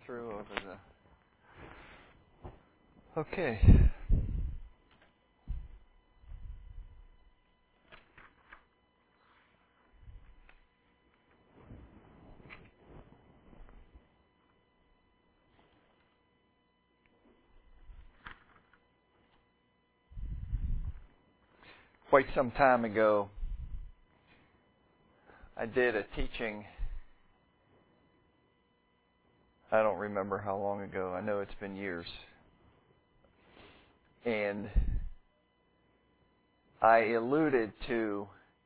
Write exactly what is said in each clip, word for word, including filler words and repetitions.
through over the... Okay. Quite some time ago, I did a teaching. I don't remember how long ago. I know it's been years. And I alluded to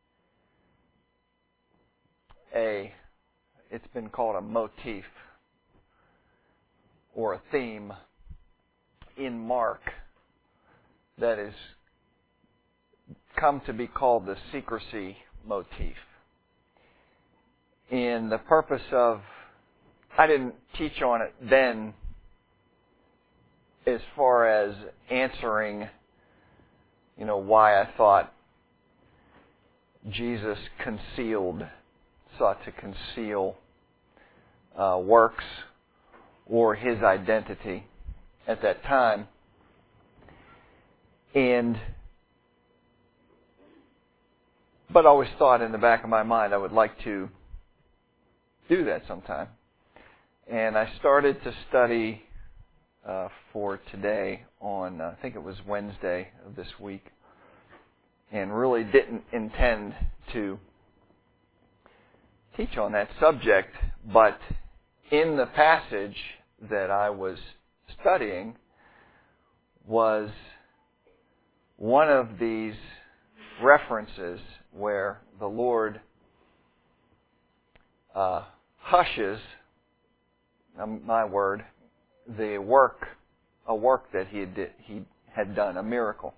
a, it's been called a motif or a theme in Mark that is come to be called the secrecy motif. And the purpose of, I didn't teach on it then as far as answering, you know, why I thought Jesus concealed, sought to conceal uh, works or His identity at that time. And But I always thought in the back of my mind I would like to do that sometime. And I started to study uh, for today on, uh, I think it was Wednesday of this week, and really didn't intend to teach on that subject, but in the passage that I was studying was one of these references where the Lord uh, hushes, um, my word, the work, a work that he had, he had done, a miracle.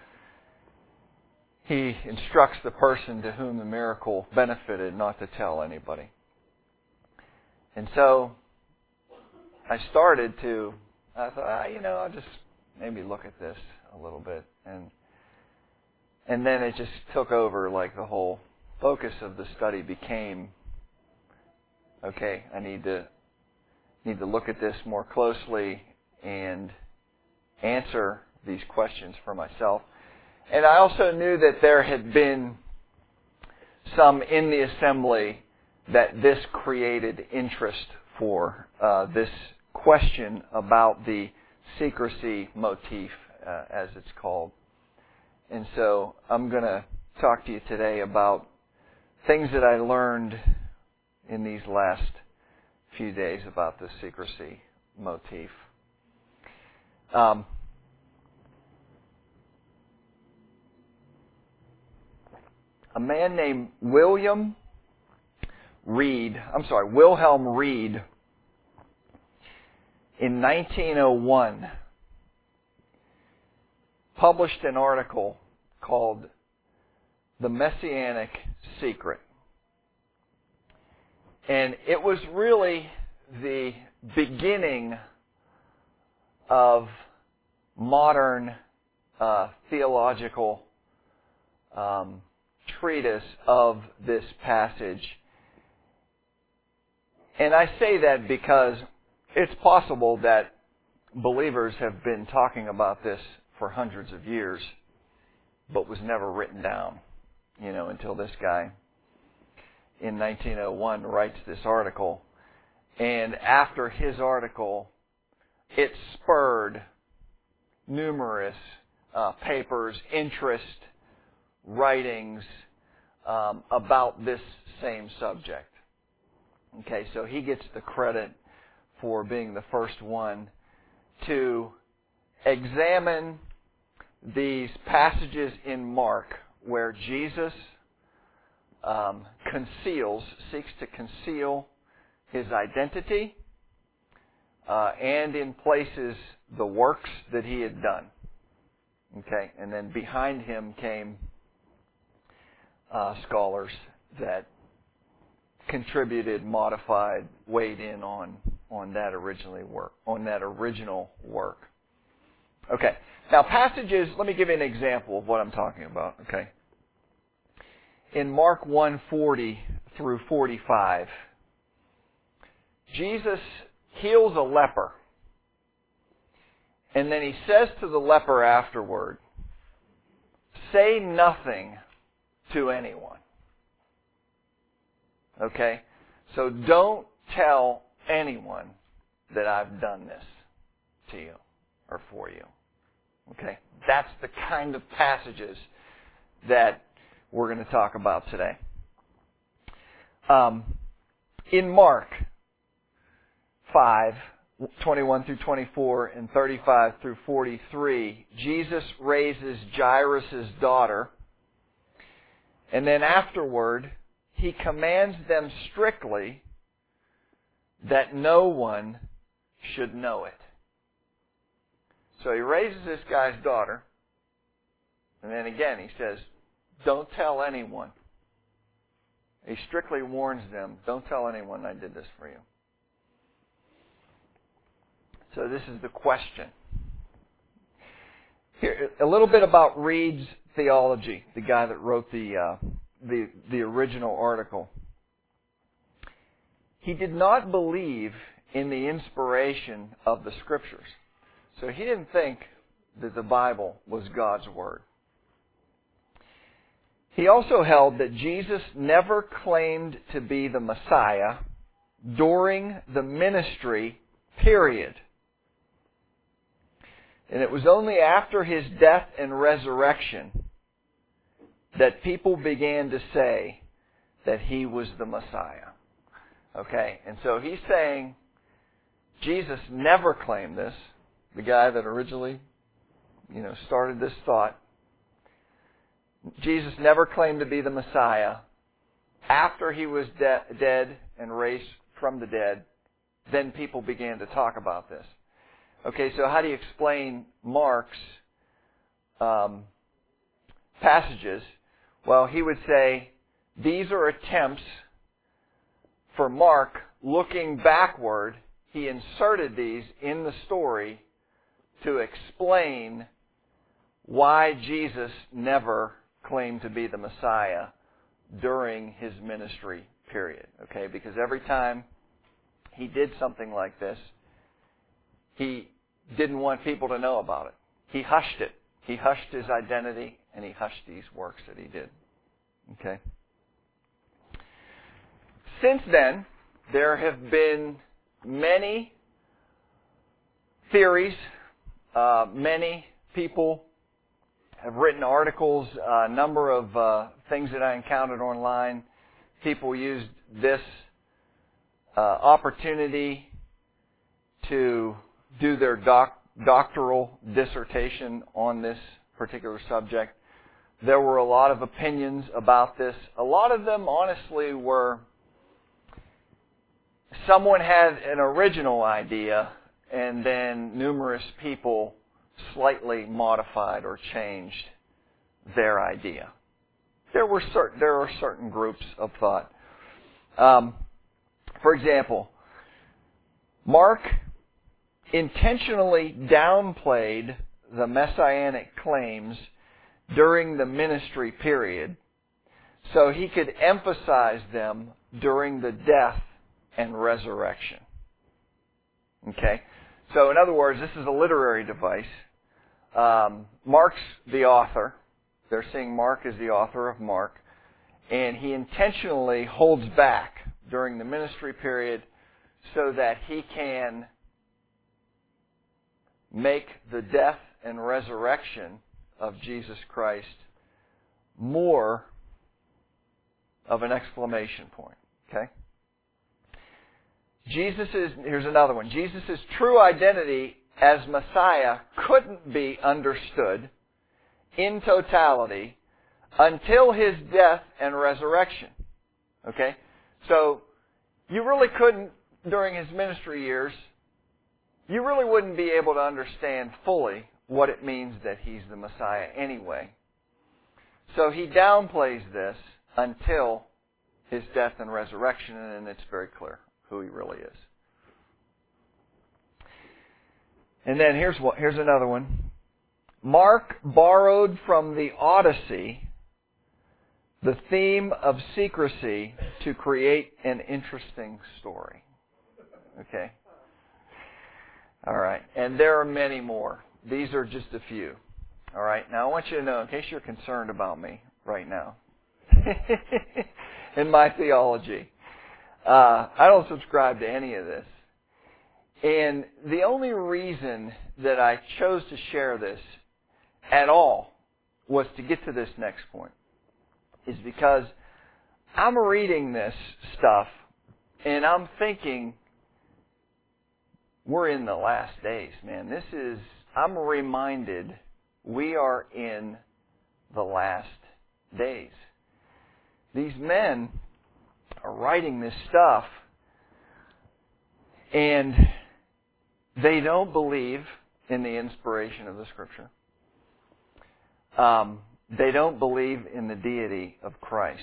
He instructs the person to whom the miracle benefited not to tell anybody. And so I started to, I thought, ah, you know, I'll just maybe look at this a little bit. And And then it just took over, like the whole focus of the study became, okay, I need to need to look at this more closely and answer these questions for myself. And I also knew that there had been some in the assembly that this created interest for, uh, this question about the secrecy motif, uh, as it's called. And so I'm going to talk to you today about things that I learned in these last few days about the secrecy motif. Um, a man named William Reed, I'm sorry, Wilhelm Reed, in nineteen oh one, published an article called The Messianic Secret. And it was really the beginning of modern uh, theological um, treatise of this passage. And I say that because it's possible that believers have been talking about this for hundreds of years, but was never written down, you know, until this guy in nineteen oh one writes this article. And after his article, it spurred numerous uh, papers, interest, writings um, about this same subject. Okay, so he gets the credit for being the first one to examine these passages in Mark where Jesus um, conceals, seeks to conceal His identity uh, and in places the works that He had done. Okay, and then behind him came uh, scholars that contributed, modified, weighed in on on that originally work, on that original work. Okay. Now passages, let me give you an example of what I'm talking about, okay? In Mark one forty through forty-five, Jesus heals a leper. And then he says to the leper afterward, say nothing to anyone. Okay? So don't tell anyone that I've done this to you or for you. Okay? That's the kind of passages that we're going to talk about today. Um, in Mark five, twenty-one through twenty-four and thirty-five through forty-three, Jesus raises Jairus' daughter, and then afterward, he commands them strictly that no one should know it. So he raises this guy's daughter, and then again he says, don't tell anyone. He strictly warns them, don't tell anyone I did this for you. So this is the question. Here, a little bit about Reed's theology, the guy that wrote the, uh, the, the original article. He did not believe in the inspiration of the Scriptures. So he didn't think that the Bible was God's Word. He also held that Jesus never claimed to be the Messiah during the ministry period. And it was only after his death and resurrection that people began to say that he was the Messiah. Okay, and so he's saying Jesus never claimed this. The guy that originally, you know, started this thought. Jesus never claimed to be the Messiah. After he was de- dead and raised from the dead, then people began to talk about this. Okay, so how do you explain Mark's um, passages? Well, he would say these are attempts for Mark looking backward. He inserted these in the story to explain why Jesus never claimed to be the Messiah during his ministry period. Okay, because every time he did something like this, he didn't want people to know about it. He hushed it. He hushed his identity, and he hushed these works that he did. Okay. Since then, there have been many theories. Uh, many people have written articles. A number of uh, things that I encountered online. People used this uh, opportunity to do their doc- doctoral dissertation on this particular subject. There were a lot of opinions about this. A lot of them, honestly, were someone had an original idea and then numerous people slightly modified or changed their idea. There were certain, there are certain groups of thought. Um, for example, Mark intentionally downplayed the messianic claims during the ministry period so he could emphasize them during the death and resurrection. Okay? So in other words, this is a literary device. Um, Mark's the author. They're saying Mark is the author of Mark. And he intentionally holds back during the ministry period so that he can make the death and resurrection of Jesus Christ more of an exclamation point. Okay? Jesus is, here's another one. Jesus' true identity as Messiah couldn't be understood in totality until his death and resurrection. Okay? So, you really couldn't, during his ministry years, you really wouldn't be able to understand fully what it means that he's the Messiah anyway. So he downplays this until his death and resurrection, and it's very clear who he really is. And then here's what, here's another one. Mark borrowed from the Odyssey the theme of secrecy to create an interesting story. Okay? And there are many more. These are just a few. All right? Now, I want you to know, in case you're concerned about me right now, in my theology, uh, I don't subscribe to any of this. And the only reason that I chose to share this at all was to get to this next point, is because I'm reading this stuff and I'm thinking, we're in the last days, man. This is, I'm reminded we are in the last days. These men are writing this stuff and they don't believe in the inspiration of the Scripture. Um, they don't believe in the deity of Christ.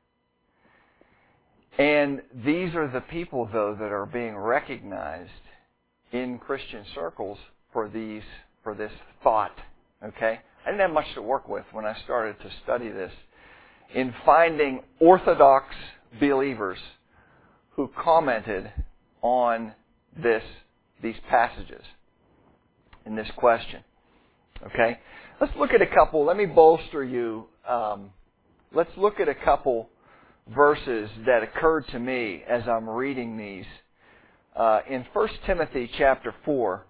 And these are the people, though, that are being recognized in Christian circles for these, for this thought. Okay? I didn't have much to work with when I started to study this in finding Orthodox believers who commented on this, these passages in this question. Okay? Let's look at a couple. Let me bolster you. Um, let's look at a couple verses that occurred to me as I'm reading these. Uh, in First Timothy chapter four,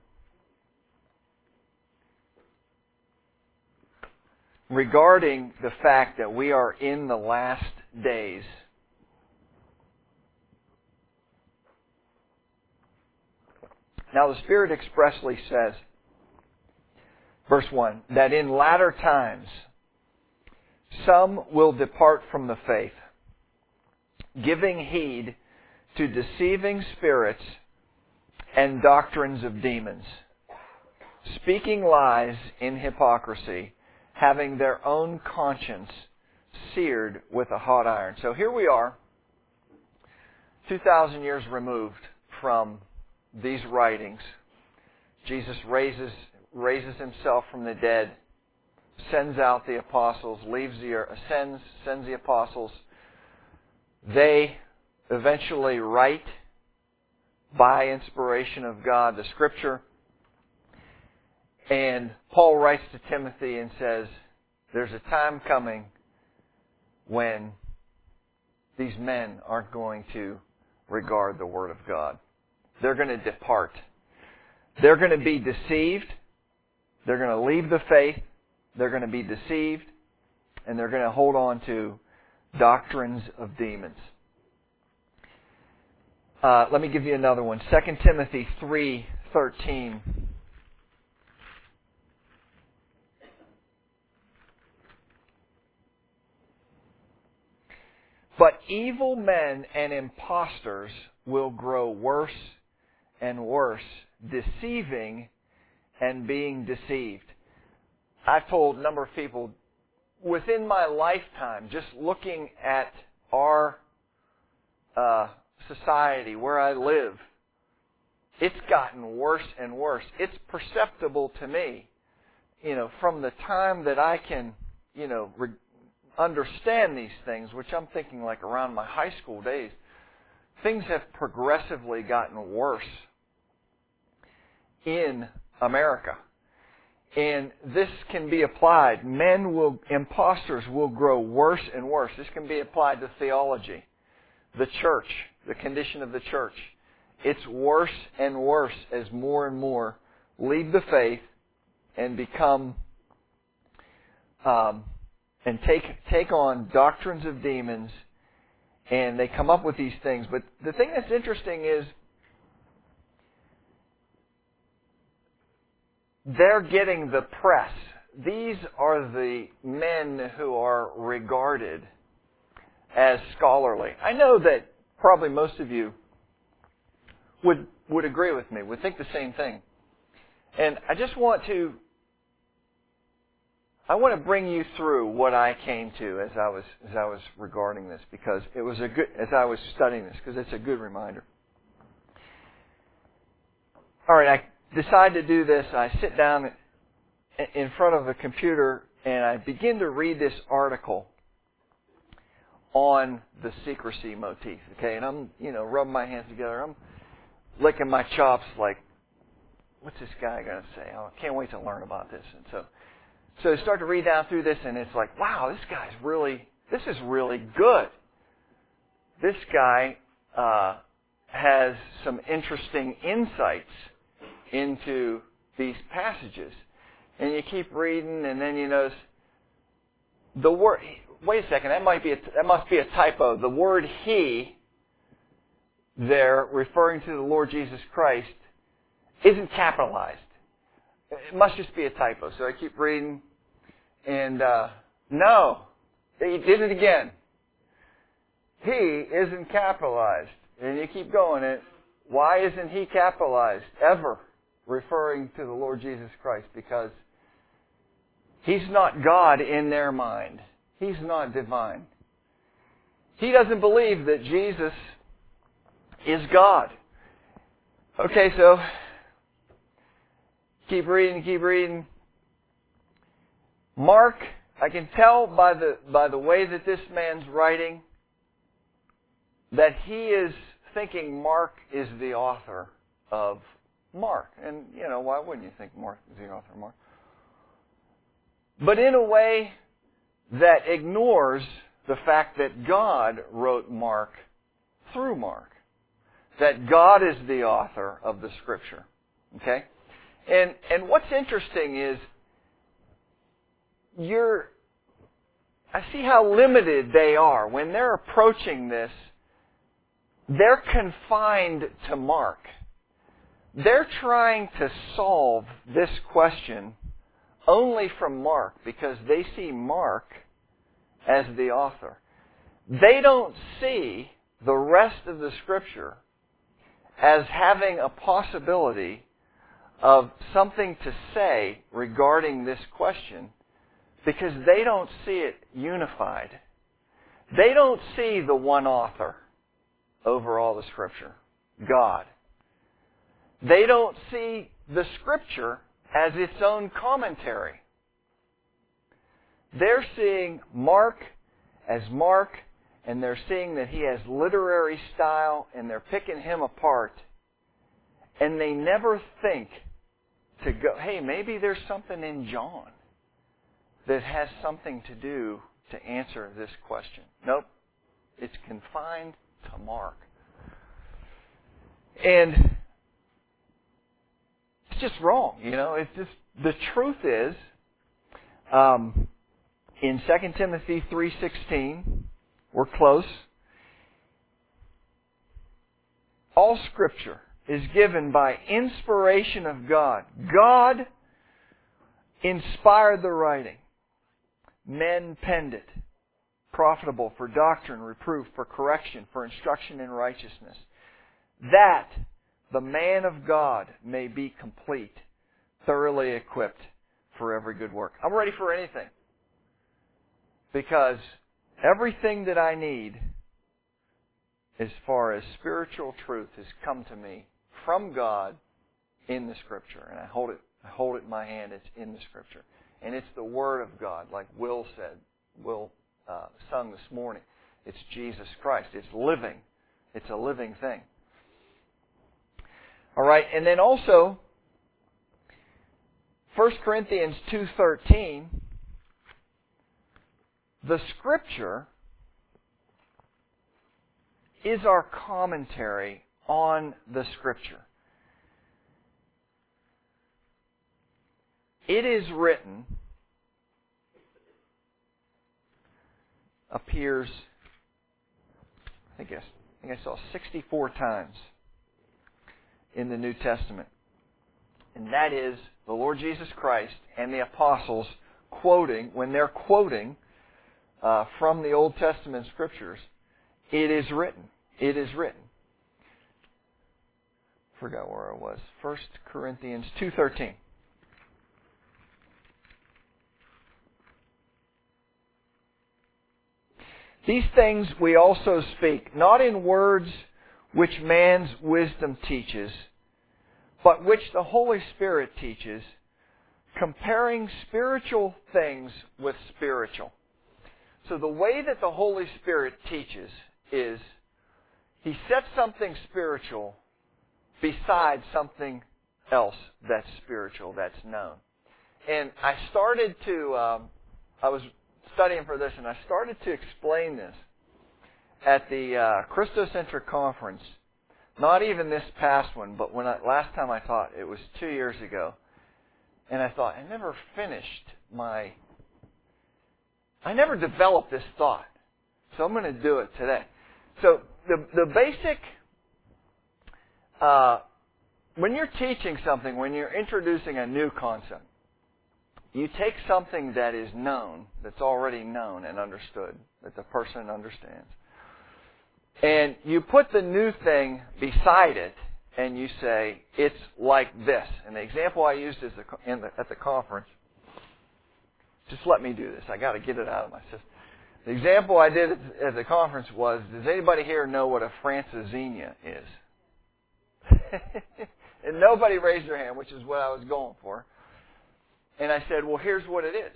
regarding the fact that we are in the last days, now the Spirit expressly says, verse one, that in latter times some will depart from the faith, giving heed to deceiving spirits and doctrines of demons, speaking lies in hypocrisy, having their own conscience seared with a hot iron. So here we are, two thousand years removed from these writings. Jesus raises raises himself from the dead, sends out the apostles, leaves the earth, ascends, sends the apostles. They eventually write by inspiration of God the Scripture. And Paul writes to Timothy and says, there's a time coming when these men aren't going to regard the Word of God. They're going to depart. They're going to be deceived. They're going to leave the faith. They're going to be deceived. And they're going to hold on to doctrines of demons. Uh, let me give you another one. Second Timothy three thirteen. But evil men and impostors will grow worse and worse, deceiving and being deceived. I've told a number of people, within my lifetime, just looking at our uh, society, where I live, it's gotten worse and worse. It's perceptible to me, you know, from the time that I can, you know, re- understand these things, which I'm thinking like around my high school days, things have progressively gotten worse in America. And this can be applied. Men will, imposters will grow worse and worse. This can be applied to theology, the church, the condition of the church. It's worse and worse as more and more leave the faith and become, um, and take take on doctrines of demons, and they come up with these things. But the thing that's interesting is they're getting the press. These are the men who are regarded as scholarly. I know that probably most of you would would agree with me, would think the same thing. And I just want to I want to bring you through what I came to as I was as I was regarding this, because it was a good as I was studying this, because it's a good reminder. All right, I decide to do this. I sit down in front of a computer and I begin to read this article on the secrecy motif. Okay, and I'm, you know, rubbing my hands together. I'm licking my chops like, what's this guy going to say? Oh, I can't wait to learn about this. And so, so I start to read down through this, and it's like, wow, this guy's really, this is really good. This guy uh, has some interesting insights into these passages. And you keep reading, and then you notice the word. Wait a second, that might be a, that must be a typo. The word "he" there, referring to the Lord Jesus Christ, isn't capitalized. It must just be a typo. So I keep reading, and uh, no, he did it again. He isn't capitalized, and you keep going. And why isn't he capitalized ever? Referring to the Lord Jesus Christ, because He's not God in their mind. He's not divine. He doesn't believe that Jesus is God. Okay, so keep reading, keep reading. Mark, I can tell by the by the way that this man's writing that he is thinking Mark is the author of Mark. And, you know, why wouldn't you think Mark is the author of Mark? But in a way that ignores the fact that God wrote Mark through Mark. That God is the author of the Scripture. Okay? And and what's interesting is you're I see how limited they are. When they're approaching this, they're confined to Mark. They're trying to solve this question only from Mark because they see Mark as the author. They don't see the rest of the Scripture as having a possibility of something to say regarding this question because they don't see it unified. They don't see the one author over all the Scripture, God. They don't see the Scripture as its own commentary. They're seeing Mark as Mark, and they're seeing that he has literary style, and they're picking him apart. And they never think to go, hey, maybe there's something in John that has something to do to answer this question. Nope. It's confined to Mark. And it's just wrong, you know. It's just, the truth is, um, in Second Timothy three sixteen, we're close. All Scripture is given by inspiration of God. God inspired the writing. Men penned it. Profitable for doctrine, reproof, for correction, for instruction in righteousness. That the man of God may be complete, thoroughly equipped for every good work. I'm ready for anything. Because everything that I need as far as spiritual truth has come to me from God in the Scripture. And I hold it I hold it in my hand. It's in the Scripture. And it's the Word of God, like Will said, Will uh, sung this morning. It's Jesus Christ. It's living. It's a living thing. All right, and then also, First Corinthians two thirteen, the Scripture is our commentary on the Scripture. It is written, appears, I think I, I think I saw sixty-four times in the New Testament. And that is the Lord Jesus Christ and the apostles quoting, when they're quoting uh, from the Old Testament Scriptures, it is written. It is written. Forgot where I was. First Corinthians two thirteen. These things we also speak, not in words which man's wisdom teaches, but which the Holy Spirit teaches, comparing spiritual things with spiritual. So the way that the Holy Spirit teaches is He sets something spiritual beside something else that's spiritual, that's known. And I started to, um, I was studying for this, and I started to explain this at the uh, Christocentric conference. Not even this past one, but when I, last time I taught, it was two years ago. And I thought, I never finished my, I never developed this thought. So I'm going to do it today. So the the basic, uh, when you're teaching something, when you're introducing a new concept, you take something that is known, that's already known and understood, that the person understands, and you put the new thing beside it, and you say, it's like this. And the example I used is the, in the, at the conference, just let me do this. I got to get it out of my system. The example I did at the conference was, does anybody here know what a francesinha is? And nobody raised their hand, which is what I was going for. And I said, well, here's what it is.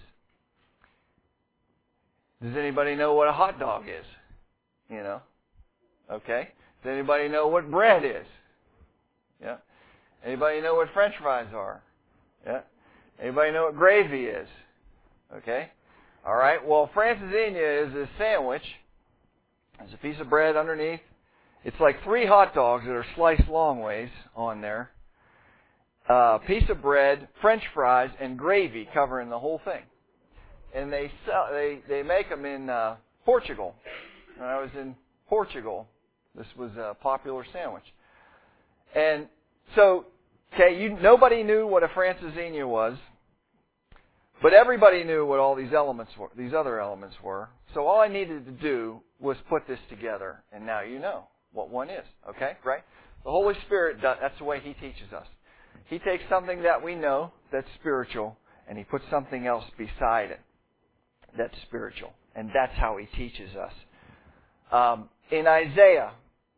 Does anybody know what a hot dog is? You know? Okay. Does anybody know what bread is? Yeah. Anybody know what French fries are? Yeah. Anybody know what gravy is? Okay. All right. Well, francesinha is a sandwich. There's a piece of bread underneath. It's like three hot dogs that are sliced long ways on there. A uh, piece of bread, French fries, and gravy covering the whole thing. And they sell, they they make them in uh, Portugal. When I was in Portugal, this was a popular sandwich. And so, okay, you, nobody knew what a francesinha was, but everybody knew what all these elements were, these other elements were. So all I needed to do was put this together, and now you know what one is. Okay, right? The Holy Spirit, that's the way He teaches us. He takes something that we know that's spiritual, and He puts something else beside it that's spiritual. And that's how He teaches us. Um, in Isaiah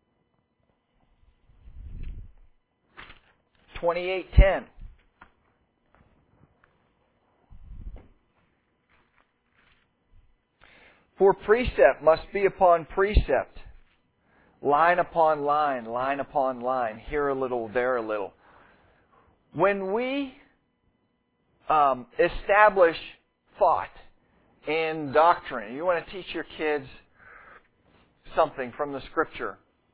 twenty-eight ten, for precept must be upon precept, line upon line, line upon line, here a little, there a little. When we um, establish thought and doctrine, you want to teach your kids something from the Scripture,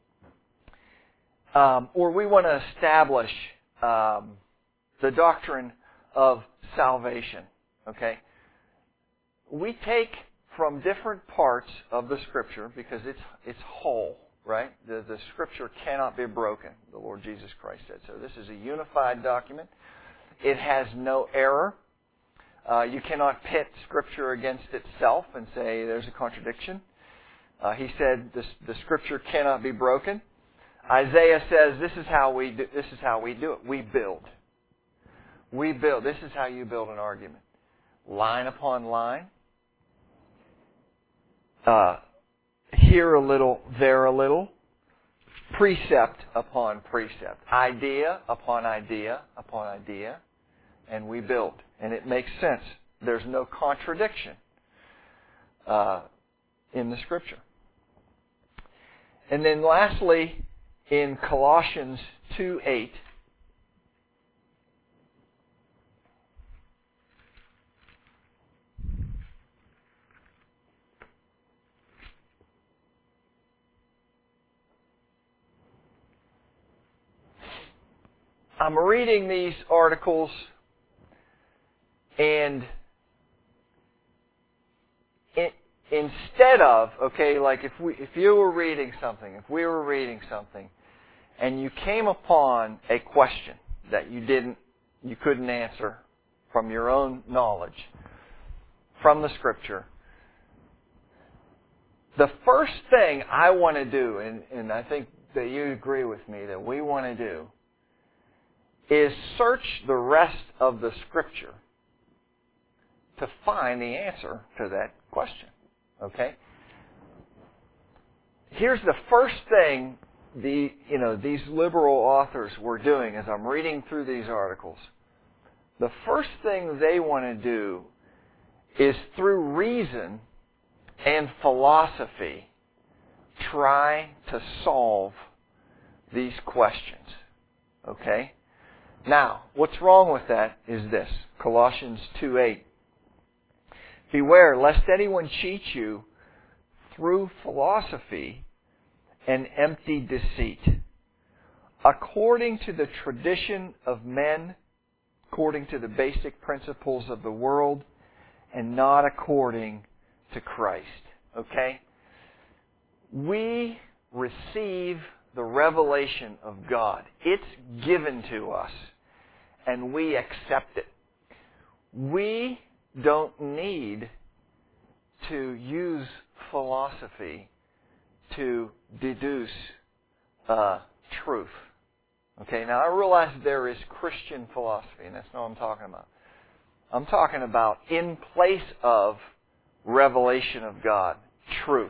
um, or we want to establish um, the doctrine of salvation, okay? We take from different parts of the Scripture because it's it's whole, right? The, the Scripture cannot be broken, the Lord Jesus Christ said. So this is a unified document. It has no error. Uh, you cannot pit Scripture against itself and say there's a contradiction. Uh, he said this, the Scripture cannot be broken. Isaiah says this is how we do, this is how we do it. We build. We build. This is how you build an argument. Line upon line. Uh, here a little, there a little. Precept upon precept. Idea upon idea upon idea. And we build. And it makes sense. There's no contradiction uh, in the Scripture. And then lastly, in Colossians two eight, I'm reading these articles, and it, instead of, okay, like if we, if you were reading something, if we were reading something, and you came upon a question that you didn't, you couldn't answer from your own knowledge, from the Scripture, the first thing I want to do, and, and I think that you agree with me that we want to do, is search the rest of the Scripture to find the answer to that question. Okay? Here's the first thing the you know these liberal authors were doing as I'm reading through these articles. The first thing they want to do is through reason and philosophy try to solve these questions. Okay? Now, what's wrong with that is this. Colossians two eight. Beware lest anyone cheat you through philosophy and empty deceit, according to the tradition of men, according to the basic principles of the world, and not according to Christ. Okay? We receive the revelation of God. It's given to us, and we accept it. We don't need to use philosophy to deduce uh, truth. Okay, now I realize there is Christian philosophy, and that's not what I'm talking about. I'm talking about in place of revelation of God, truth.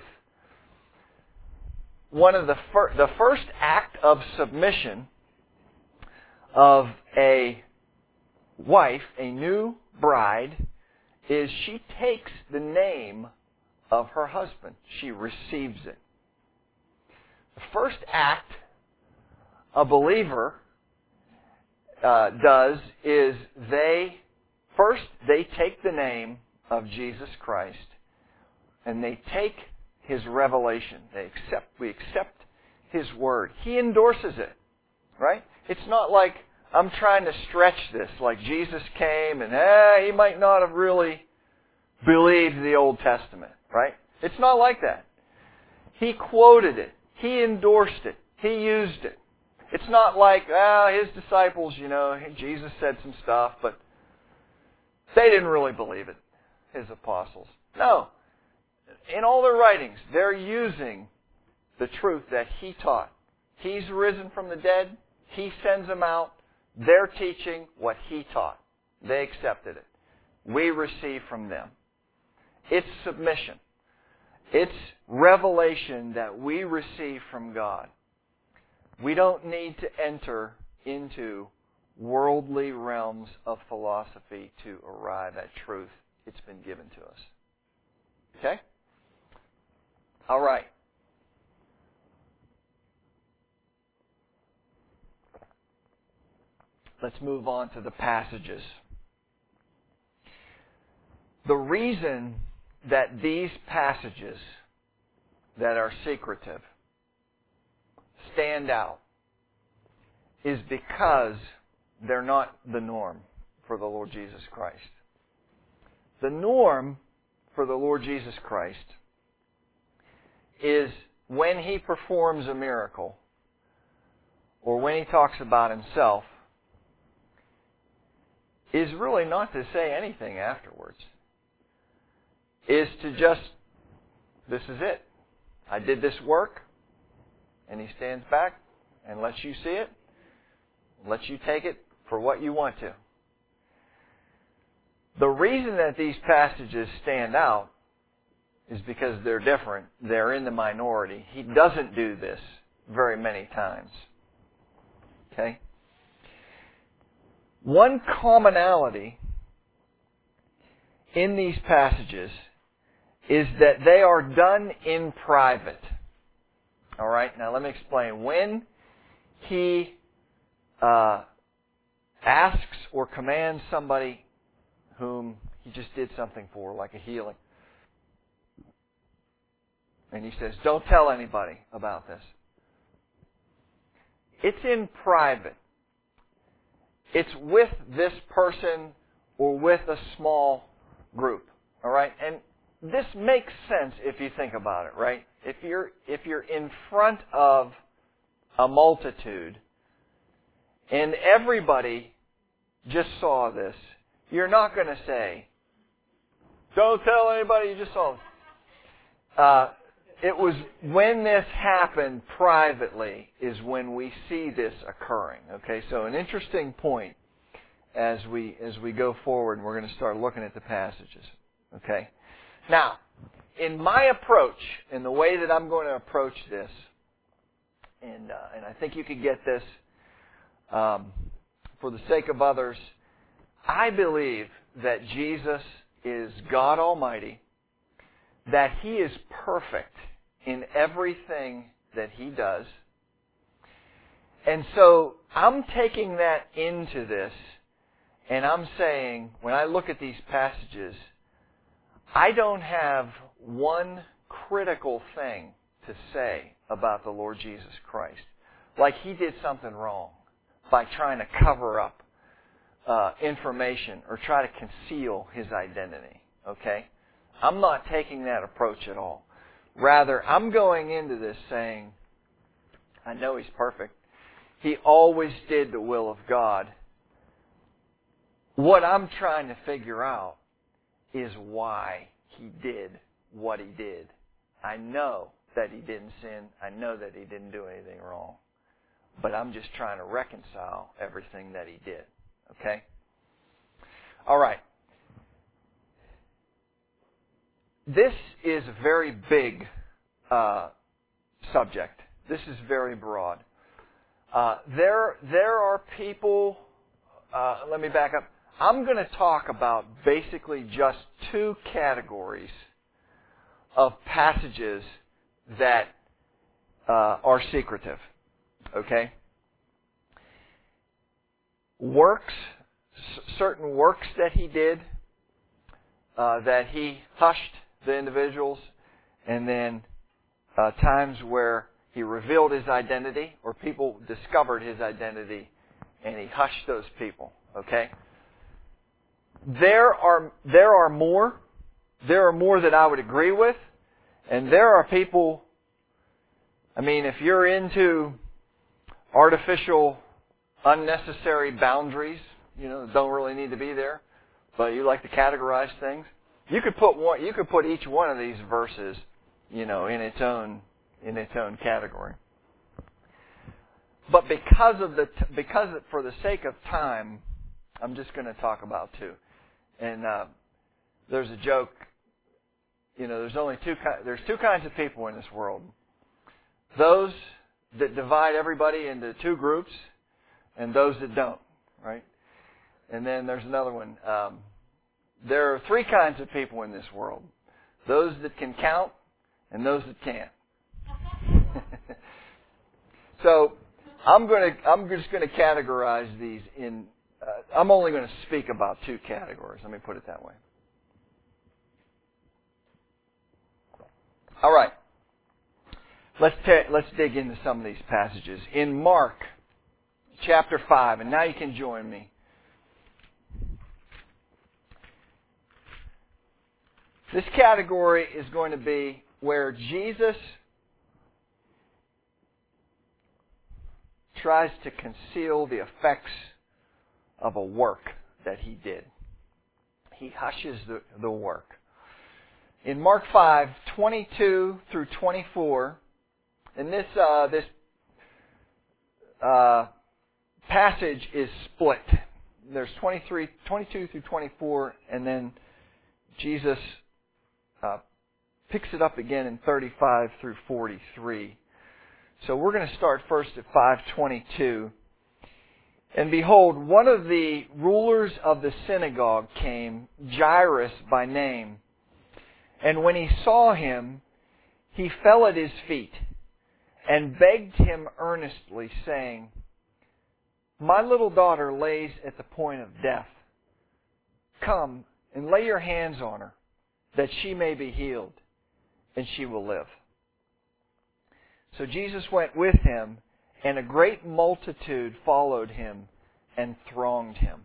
One of the fir- the first act of submission of a wife, a new bride, is she takes the name of her husband. She receives it. The first act a believer uh, does is they, first they take the name of Jesus Christ and they take His revelation. They accept, we accept His Word. He endorses it, right? It's not like I'm trying to stretch this, like Jesus came and eh, He might not have really believed the Old Testament, right? It's not like that. He quoted it. He endorsed it. He used it. It's not like, ah, His disciples, you know, Jesus said some stuff, but they didn't really believe it, His apostles. No. In all their writings, they're using the truth that He taught. He's risen from the dead. He sends them out. They're teaching what He taught. They accepted it. We receive from them. It's submission. It's revelation that we receive from God. We don't need to enter into worldly realms of philosophy to arrive at truth. It's been given to us. Okay? All right. Let's move on to the passages. The reason that these passages that are secretive stand out is because they're not the norm for the Lord Jesus Christ. The norm for the Lord Jesus Christ is when He performs a miracle or when He talks about Himself is really not to say anything afterwards. Is to just, this is it. I did this work. And He stands back and lets you see it, lets you take it for what you want to. The reason that these passages stand out is because they're different. They're in the minority. He doesn't do this very many times. Okay? One commonality in these passages is that they are done in private. All right, now let me explain. When He uh, asks or commands somebody whom He just did something for, like a healing, and He says, don't tell anybody about this. It's in private. It's with this person or with a small group. All right, and this makes sense if you think about it, right? If you're if you're in front of a multitude and everybody just saw this, you're not going to say, don't tell anybody you just saw this. Uh, it was when this happened privately is when we see this occurring. Okay, so an interesting point as we as we go forward, and we're going to start looking at the passages. Okay. Now, in my approach, in the way that I'm going to approach this, and uh, and I think you could get this um, for the sake of others, I believe that Jesus is God Almighty, that He is perfect in everything that He does, And so I'm taking that into this, and I'm saying, when I look at these passages, I don't have one critical thing to say about the Lord Jesus Christ. Like He did something wrong by trying to cover up uh, information or try to conceal His identity. Okay? I'm not taking that approach at all. Rather, I'm going into this saying, I know He's perfect. He always did the will of God. What I'm trying to figure out is why He did what He did. I know that He didn't sin. I know that He didn't do anything wrong. But I'm just trying to reconcile everything that He did. Okay? All right. This is a very big uh, subject. This is very broad. Uh, there, there are people, uh, let me back up. I'm going to talk about basically just two categories of passages that uh, are secretive. Okay? Works, c- certain works that He did, uh, that He hushed the individuals, and then uh, times where He revealed His identity, or people discovered His identity, and He hushed those people. Okay? There are there are more. There are more that I would agree with, and there are people. I mean, if you're into artificial, unnecessary boundaries, you know, don't really need to be there, but you like to categorize things, you could put one. You could put each one of these verses, you know, in its own in its own category. But because of the because of, for the sake of time, I'm just going to talk about two. And uh, there's a joke. You know, there's only two. There's two kinds of people in this world. Those that divide everybody into two groups, and those that don't. Right? And then there's another one. Um, there are three kinds of people in this world: those that can count, and those that can't. So I'm going to. I'm just going to categorize these in. Uh, I'm only going to speak about two categories. Let me put it that way. All right. Let's ta- let's dig into some of these passages in Mark chapter five, and now you can join me. This category is going to be where Jesus tries to conceal the effects of a work that He did. He hushes the, the work. In Mark five, twenty-two through twenty-four, and this uh, this uh, passage is split. There's twenty-three, twenty-two through twenty-four, and then Jesus uh, picks it up again in thirty-five through forty-three. So we're going to start first at five twenty-two. And behold, one of the rulers of the synagogue came, Jairus by name. And when he saw him, he fell at his feet and begged him earnestly, saying, "My little daughter lays at the point of death. Come and lay your hands on her, that she may be healed, and she will live." So Jesus went with him, and a great multitude followed him and thronged him.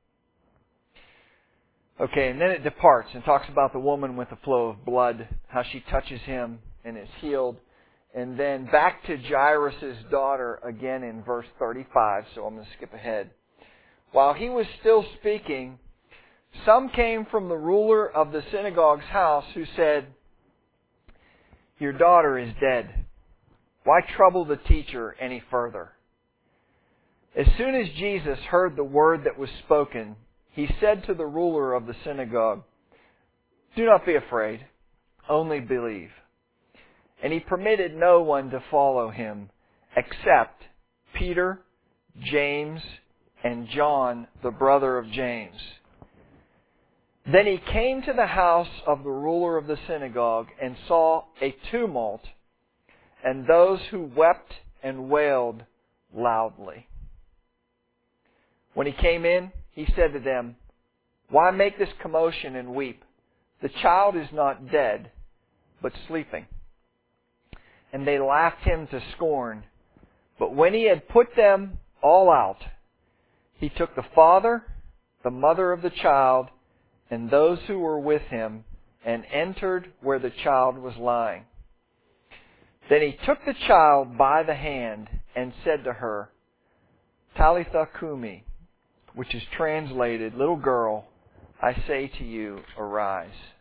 Okay, and then it departs and talks about the woman with the flow of blood, how she touches him and is healed. And then back to Jairus' daughter again in verse thirty-five, so I'm going to skip ahead. While he was still speaking, some came from the ruler of the synagogue's house who said, "Your daughter is dead. Why trouble the teacher any further?" As soon as Jesus heard the word that was spoken, He said to the ruler of the synagogue, "Do not be afraid, only believe." And He permitted no one to follow Him except Peter, James, and John, the brother of James. Then He came to the house of the ruler of the synagogue and saw a tumult, and those who wept and wailed, loudly. When he came in, he said to them, "Why make this commotion and weep? The child is not dead, but sleeping." And they laughed him to scorn. But when he had put them all out, he took the father, the mother of the child, and those who were with him, and entered where the child was lying. Then he took the child by the hand and said to her, "Talitha cumi," which is translated, "Little girl, I say to you, arise."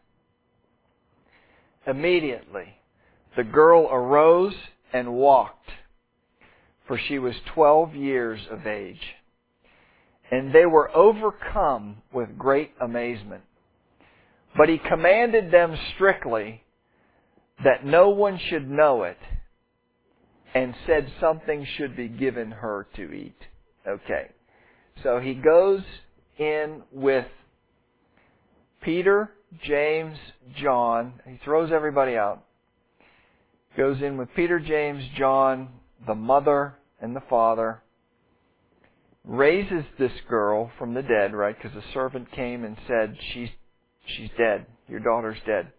Immediately, the girl arose and walked, for she was twelve years of age. And they were overcome with great amazement. But he commanded them strictly that no one should know it, and said something should be given her to eat. Okay. So he goes in with Peter, James, John. He throws everybody out. Goes in with Peter, James, John, the mother and the father. Raises this girl from the dead, right? Because the servant came and said, she's, she's dead. Your daughter's dead.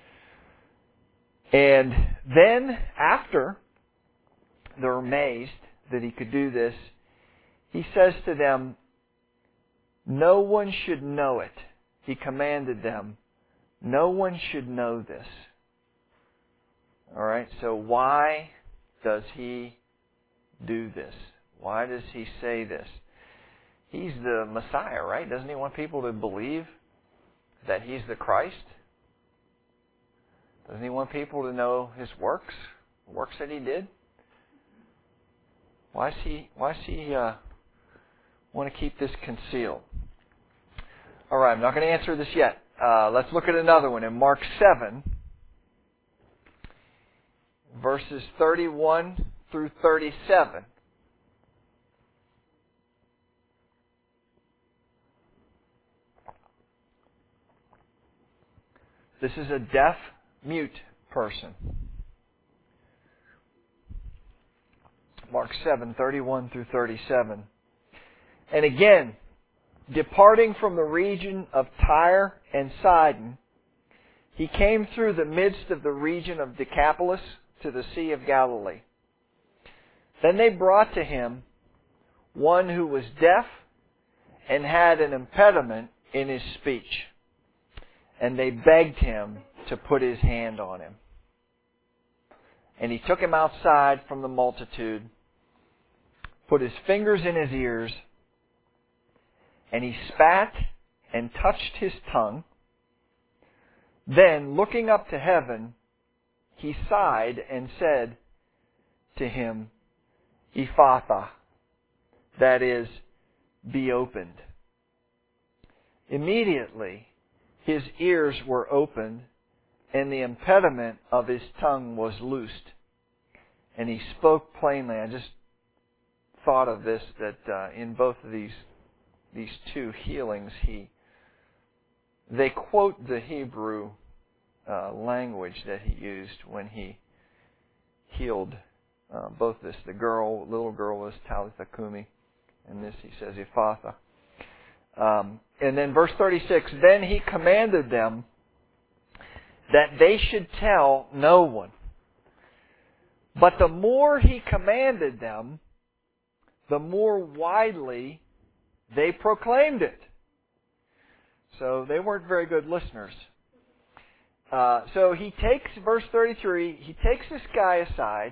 And then, after they're amazed that he could do this, he says to them, no one should know it. He commanded them, no one should know this. Alright, so why does he do this? Why does he say this? He's the Messiah, right? Doesn't he want people to believe that he's the Christ? Doesn't he want people to know his works? Works that he did? Why does he, why does he uh, want to keep this concealed? Alright, I'm not going to answer this yet. Uh, let's look at another one in Mark seven, verses thirty-one through thirty-seven. This is a deaf, mute person. Mark seven, thirty-one through thirty-seven. And again, departing from the region of Tyre and Sidon, he came through the midst of the region of Decapolis to the Sea of Galilee. Then they brought to him one who was deaf and had an impediment in his speech. And they begged him to put his hand on him. And he took him outside from the multitude, put his fingers in his ears, and he spat and touched his tongue. Then, looking up to heaven, he sighed and said to him, Ephphatha, that is, be opened. Immediately, his ears were opened, and the impediment of his tongue was loosed. And he spoke plainly. I just thought of this, that uh, in both of these these two healings, he they quote the Hebrew uh, language that he used when he healed uh, both this. The girl, little girl, was Talitha cumi, and this he says Ephphatha. Um, and then verse thirty-six, then he commanded them that they should tell no one. But the more he commanded them, the more widely they proclaimed it. So they weren't very good listeners. Uh, so he takes, verse thirty-three, he takes this guy aside.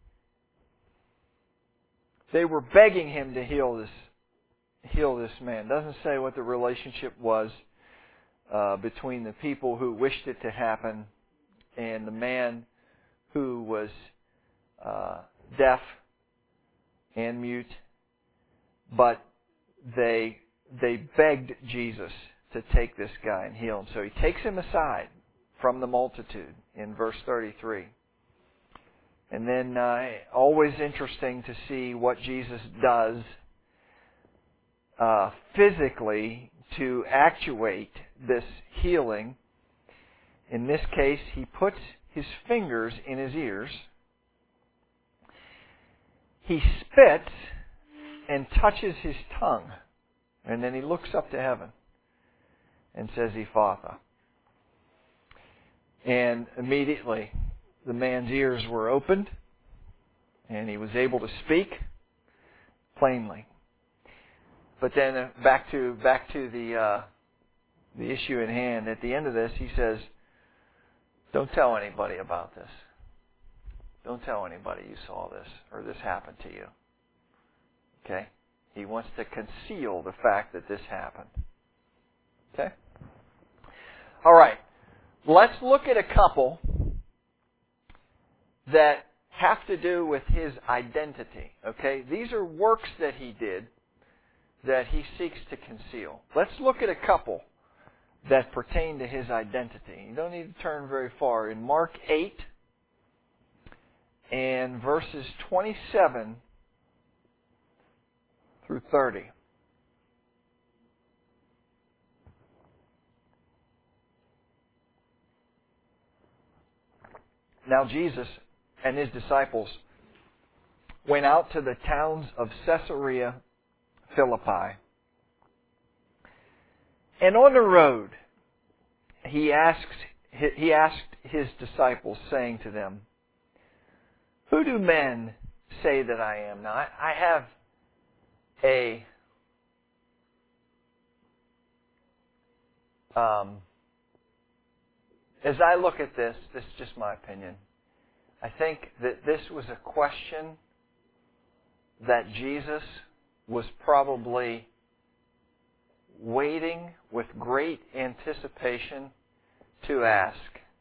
They were begging him to heal this heal this man. Doesn't say what the relationship was uh, between the people who wished it to happen and the man who was uh, deaf and mute. But they they begged Jesus to take this guy and heal him. So he takes him aside from the multitude in verse thirty-three. And then uh, always interesting to see what Jesus does Uh, physically to actuate this healing. In this case, he puts his fingers in his ears. he spits and touches his tongue. And then he looks up to heaven and says, Ephphatha. And immediately the man's ears were opened and he was able to speak plainly. But then uh, back to back to the uh, the issue in hand. At the end of this, he says, "Don't tell anybody about this. Don't tell anybody you saw this or this happened to you." Okay? He wants to conceal the fact that this happened. Okay? All right. Let's look at a couple that have to do with his identity. Okay? These are works that he did that he seeks to conceal. Let's look at a couple that pertain to his identity. You don't need to turn very far. In Mark eight and verses twenty-seven through thirty. Now Jesus and his disciples went out to the towns of Caesarea Philippi. And on the road, he asks, he asked his disciples, saying to them, "Who do men say that I am?" Now, I, I have a um, as I look at this, this is just my opinion. I think that this was a question that Jesus was probably waiting with great anticipation to ask,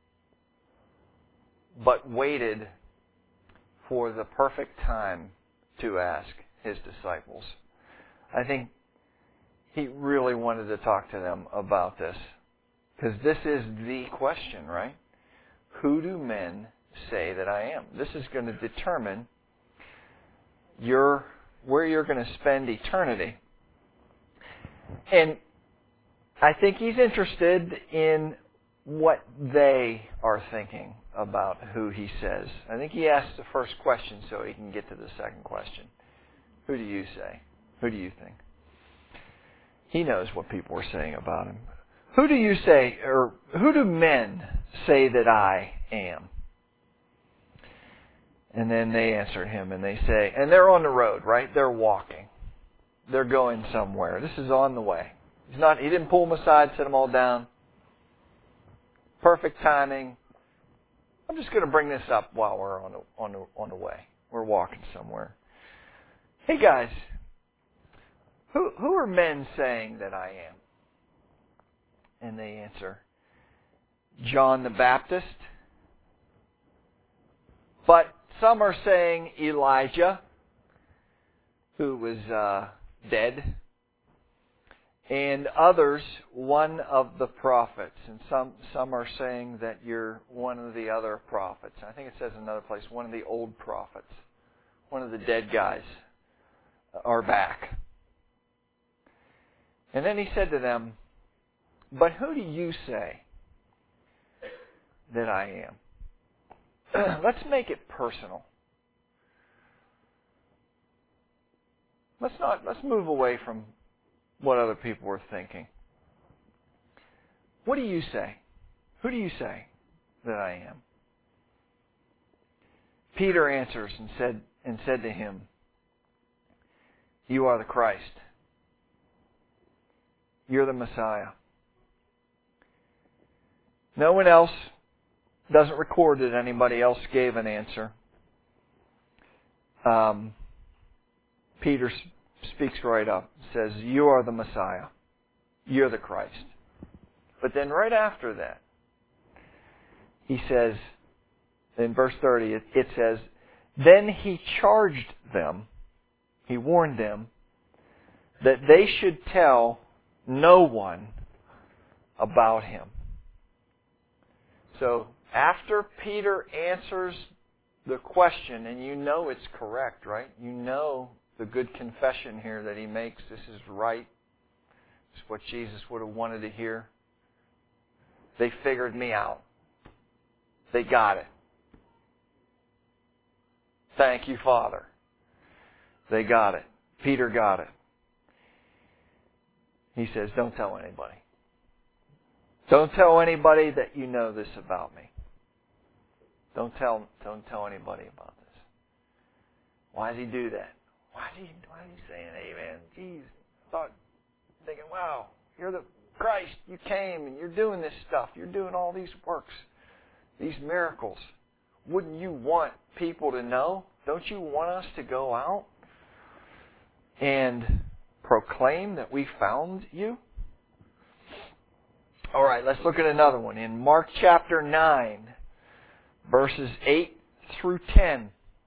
but waited for the perfect time to ask his disciples. I think he really wanted to talk to them about this, because this is the question, right? Who do men say that I am? This is going to determine your where you're going to spend eternity. And I think he's interested in what they are thinking about who he says. I think he asks the first question so he can get to the second question. Who do you say? Who do you think? He knows what people are saying about him. Who do you say, or who do men say that I am? And then they answered him and they say, and they're on the road, right? They're walking. They're going somewhere. This is on the way. He's not. He didn't pull them aside, sit them all down. Perfect timing. I'm just going to bring this up while we're on the, on the, on the way. We're walking somewhere. Hey guys, who who are men saying that I am? And they answer, John the Baptist. But some are saying Elijah, who was uh, dead. And others, one of the prophets. And some, some are saying that you're one of the other prophets. I think it says in another place, one of the old prophets. One of the dead guys are back. And then he said to them, but who do you say that I am? Let's make it personal. Let's not, let's move away from what other people were thinking. What do you say? Who do you say that I am? Peter answers and said, and said to him, you are the Christ. You're the Messiah. No one else doesn't record that anybody else gave an answer. Um, Peter speaks right up, says, you are the Messiah. You're the Christ. But then right after that, he says, in verse thirty, it, it says, then he charged them, he warned them, that they should tell no one about him. So, after Peter answers the question, and you know it's correct, right? You know the good confession here that he makes. This is right. It's what Jesus would have wanted to hear. They figured me out. They got it. Thank you, Father. They got it. Peter got it. He says, don't tell anybody. Don't tell anybody that you know this about me. Don't tell, don't tell anybody about this. Why does he do that? Why is he, why is he saying amen? Jeez, thought, thinking, wow, you're the Christ. You came and you're doing this stuff. You're doing all these works, these miracles. Wouldn't you want people to know? Don't you want us to go out and proclaim that we found you? All right, let's look at another one. In Mark chapter nine, verses eight through ten.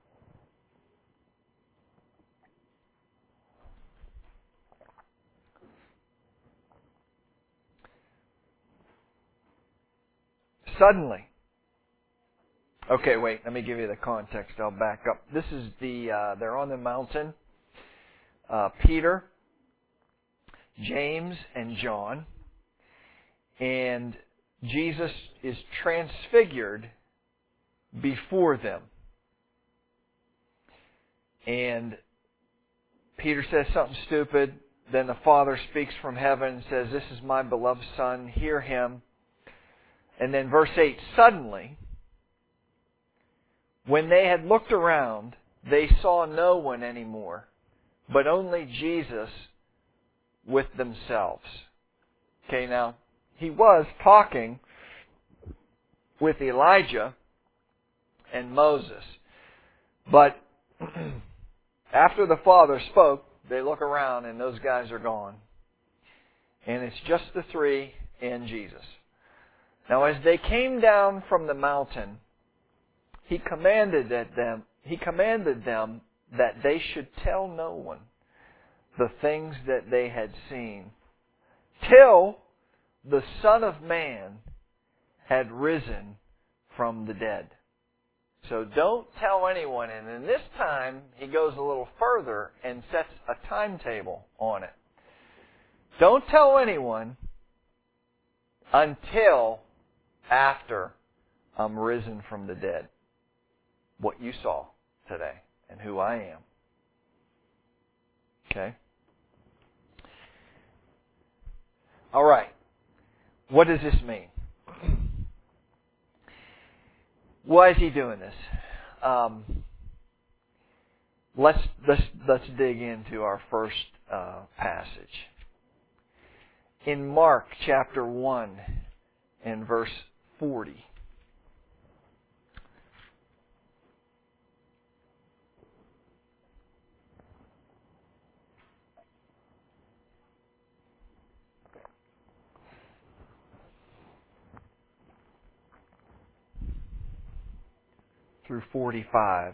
Suddenly. Okay, wait, let me give you the context. I'll back up. This is the, uh, they're on the mountain. Uh, Peter, James, and John. And Jesus is transfigured before them. And Peter says something stupid. Then the Father speaks from heaven and says, this is my beloved Son, hear him. And then verse eight, suddenly, when they had looked around, they saw no one anymore, but only Jesus with themselves. Okay, now, he was talking with Elijah and Moses. But after the Father spoke, they look around and those guys are gone. And it's just the three and Jesus. Now, as they came down from the mountain, he commanded that them, he commanded them that they should tell no one the things that they had seen, till the Son of Man had risen from the dead. So don't tell anyone. And in this time, he goes a little further and sets a timetable on it. Don't tell anyone until after I'm risen from the dead. What you saw today and who I am. Okay? All right. What does this mean? Why is he doing this? Um, let's let's let's dig into our first uh, passage. In Mark chapter one and verse forty. Through forty-five.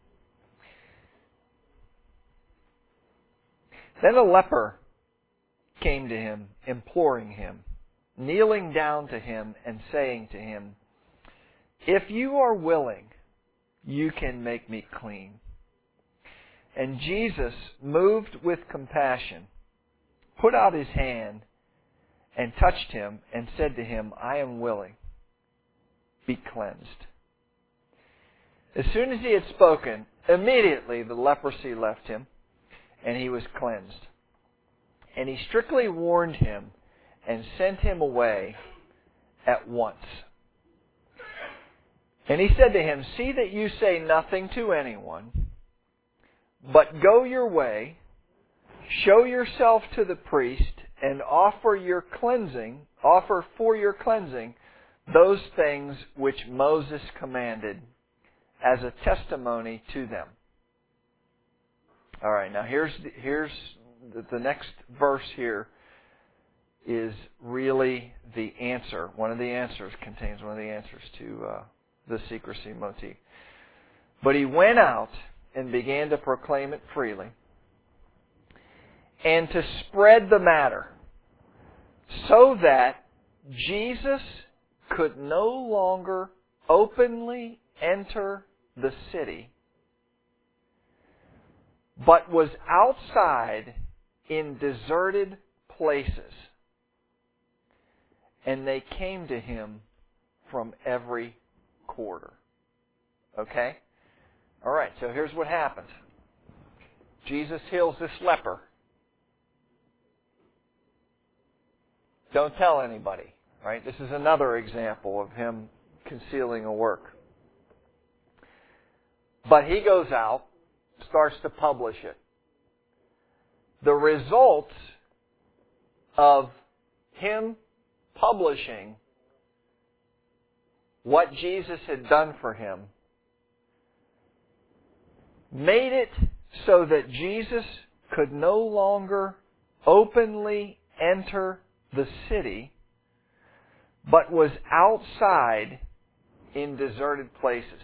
Then a leper came to him, imploring him, kneeling down to him and saying to him, if you are willing, you can make me clean. And Jesus, moved with compassion, put out his hand and touched him and said to him, I am willing, be cleansed. As soon as he had spoken, immediately the leprosy left him, and he was cleansed. And he strictly warned him and sent him away at once. And he said to him, see that you say nothing to anyone, but go your way, show yourself to the priest, and offer your cleansing, offer for your cleansing those things which Moses commanded, as a testimony to them. All right, now here's the, here's the, the next verse here is really the answer. One of the answers contains one of the answers to uh, the secrecy motif. But he went out and began to proclaim it freely and to spread the matter so that Jesus could no longer openly enter the city, but was outside in deserted places. And they came to him from every quarter. Okay? All right, so here's what happens. Jesus heals this leper. Don't tell anybody, right? This is another example of him concealing a work. But he goes out, starts to publish it. The results of him publishing what Jesus had done for him made it so that Jesus could no longer openly enter the city, but was outside in deserted places.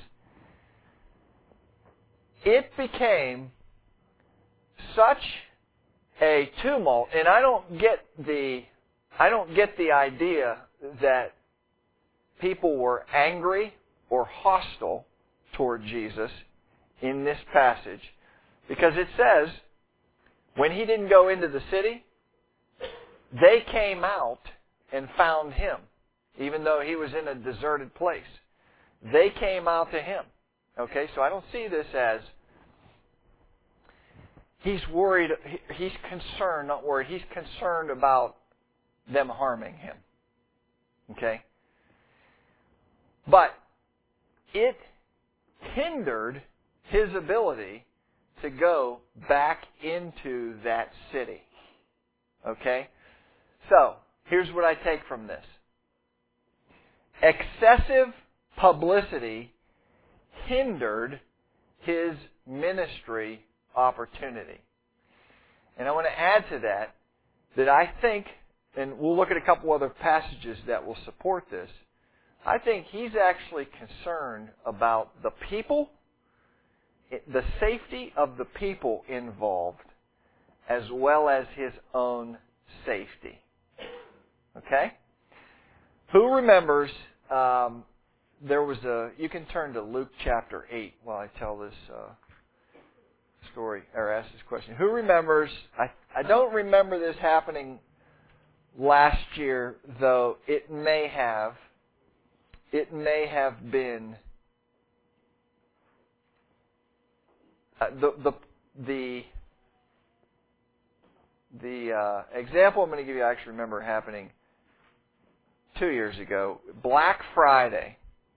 It became such a tumult, and I don't get the I don't get the idea that people were angry or hostile toward Jesus in this passage, because it says when he didn't go into the city, they came out and found him, even though he was in a deserted place. They came out to him. Okay, so I don't see this as he's worried, he's concerned, not worried, he's concerned about them harming him. Okay? But it hindered his ability to go back into that city. Okay? So, here's what I take from this. Excessive publicity hindered his ministry opportunity. And I want to add to that, that I think, and we'll look at a couple other passages that will support this, I think he's actually concerned about the people, the safety of the people involved, as well as his own safety. Okay? Who remembers, um, there was a, you can turn to Luke chapter eight while I tell this uh, story, or ask this question. Who remembers, I, I don't remember this happening last year, though it may have, it may have been, uh, the, the, the, the uh, example I'm going to give you, I actually remember happening two years ago. Black Friday.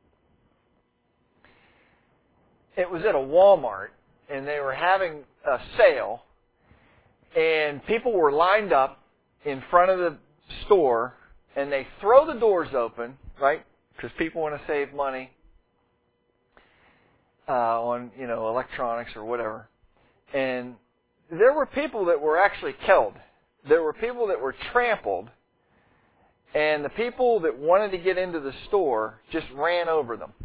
It was at a Walmart, and they were having a sale, and people were lined up in front of the store, and they throw the doors open, right? Because people want to save money uh, on, you know, electronics or whatever. And there were people that were actually killed. There were people that were trampled, and the people that wanted to get into the store just ran over them.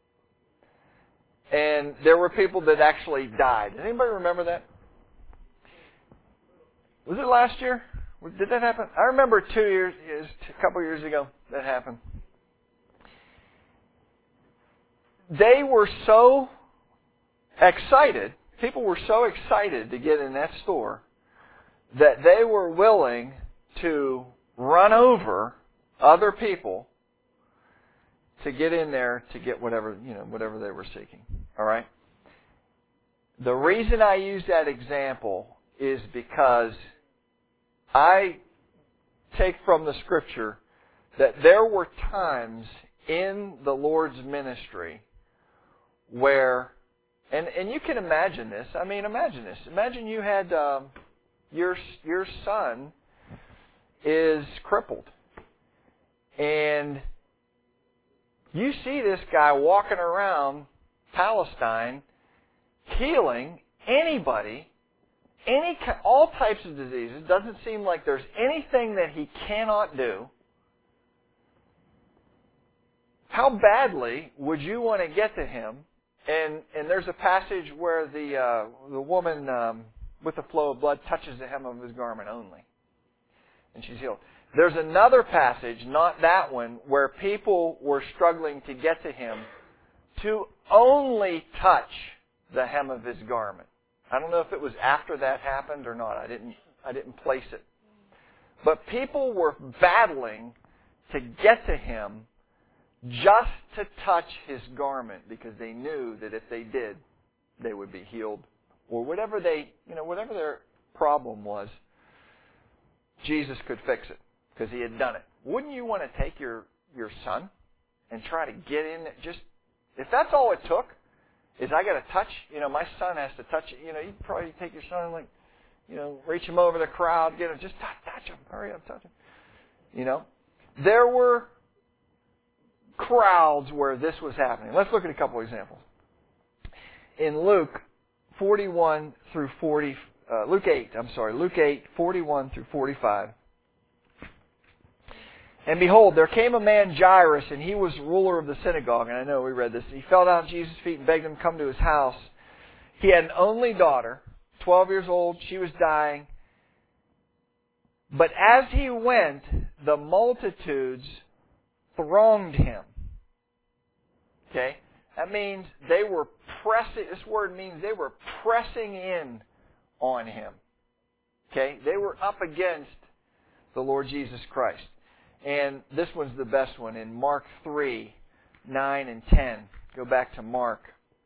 And there were people that actually died. Does anybody remember that? Was it last year? Did that happen? I remember two years, a couple years ago that happened. They were so excited, people were so excited to get in that store that they were willing to run over other people to get in there to get whatever, you know, whatever they were seeking. All right? The reason I use that example is because I take from the Scripture that there were times in the Lord's ministry where, and, and you can imagine this, I mean, imagine this. Imagine you had, um, your, your son is crippled. And you see this guy walking around Palestine healing anybody, any all types of diseases. Doesn't seem like there's anything that he cannot do. How badly would you want to get to him? And and there's a passage where the uh, the woman um, with the flow of blood touches the hem of his garment only, and she's healed. There's another passage, not that one, where people were struggling to get to him to only touch the hem of his garment. I don't know if it was after that happened or not. I didn't I didn't place it. But people were battling to get to him just to touch his garment because they knew that if they did, they would be healed or whatever they, you know, whatever their problem was, Jesus could fix it because He had done it. Wouldn't you want to take your, your son and try to get in? Just if that's all it took, is I got to touch. You know, my son has to touch it. You know, you probably take your son and like, you know, reach him over the crowd, get him, just touch, touch him, hurry up, touch him. You know, there were crowds where this was happening. Let's look at a couple examples. In Luke forty-one through forty, uh, Luke eight, I'm sorry, Luke eight, forty-one through forty-five. And behold, there came a man, Jairus, and he was ruler of the synagogue. And I know we read this. He fell down at Jesus' feet and begged him to come to his house. He had an only daughter, twelve years old. She was dying. But as he went, the multitudes thronged him. Okay? That means they were pressing, this word means they were pressing in on him. Okay? They were up against the Lord Jesus Christ. And this one's the best one in Mark three, nine and ten. Go back to Mark.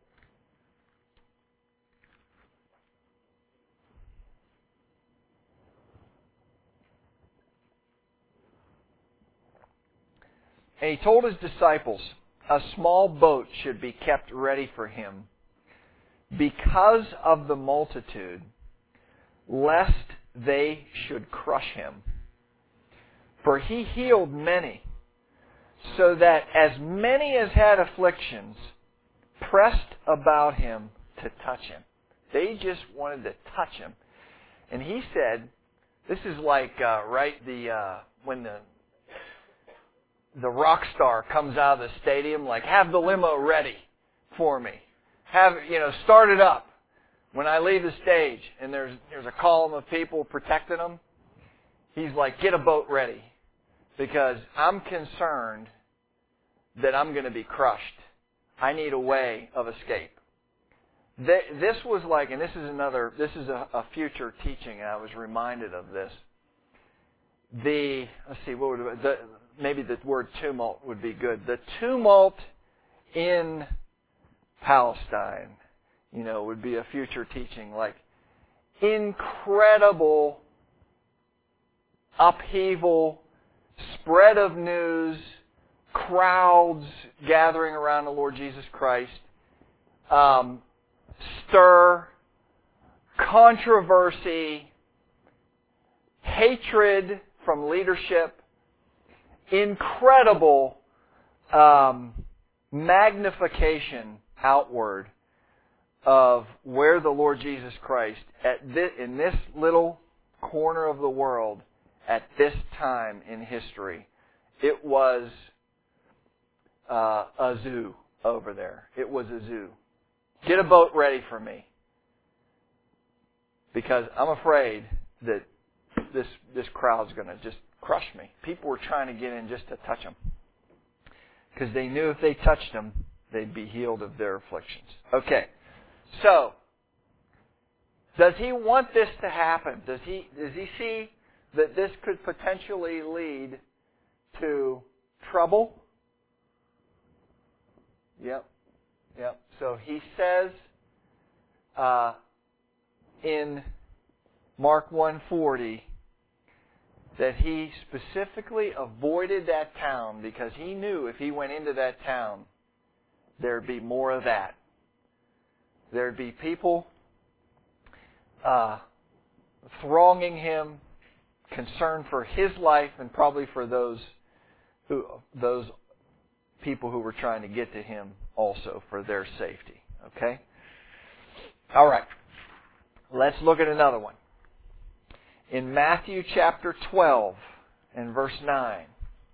And He told His disciples, a small boat should be kept ready for Him because of the multitude, lest they should crush Him. For He healed many, so that as many as had afflictions pressed about Him to touch Him. They just wanted to touch Him. And He said, this is like, uh, right, the uh, when the the rock star comes out of the stadium, like, have the limo ready for me. Have, you know, start it up when I leave the stage. And there's there's a column of people protecting them. He's like, get a boat ready. Because I'm concerned that I'm going to be crushed. I need a way of escape. This was like, and this is another, this is a, a future teaching, and I was reminded of this. The, let's see, what would, the, maybe the word tumult would be good. The tumult in Palestine, you know, would be a future teaching. Like, incredible upheaval, spread of news, crowds gathering around the Lord Jesus Christ, um, stir, controversy, hatred from leadership, incredible um, magnification outward of where the Lord Jesus Christ, at this, in this little corner of the world, at this time in history, it was uh, a zoo over there. It was a zoo. Get a boat ready for me. Because I'm afraid that this this crowd's going to just crush me. People were trying to get in just to touch him. Because they knew if they touched him, they'd be healed of their afflictions. Okay. So, does he want this to happen? Does he does he see that this could potentially lead to trouble? Yep. Yep. So he says uh, in Mark one forty that he specifically avoided that town because he knew if he went into that town, there'd be more of that. There'd be people uh, thronging him, concerned for his life and probably for those who those people who were trying to get to him also for their safety. Okay? All right. Let's look at another one. In Matthew chapter twelve and verse nine.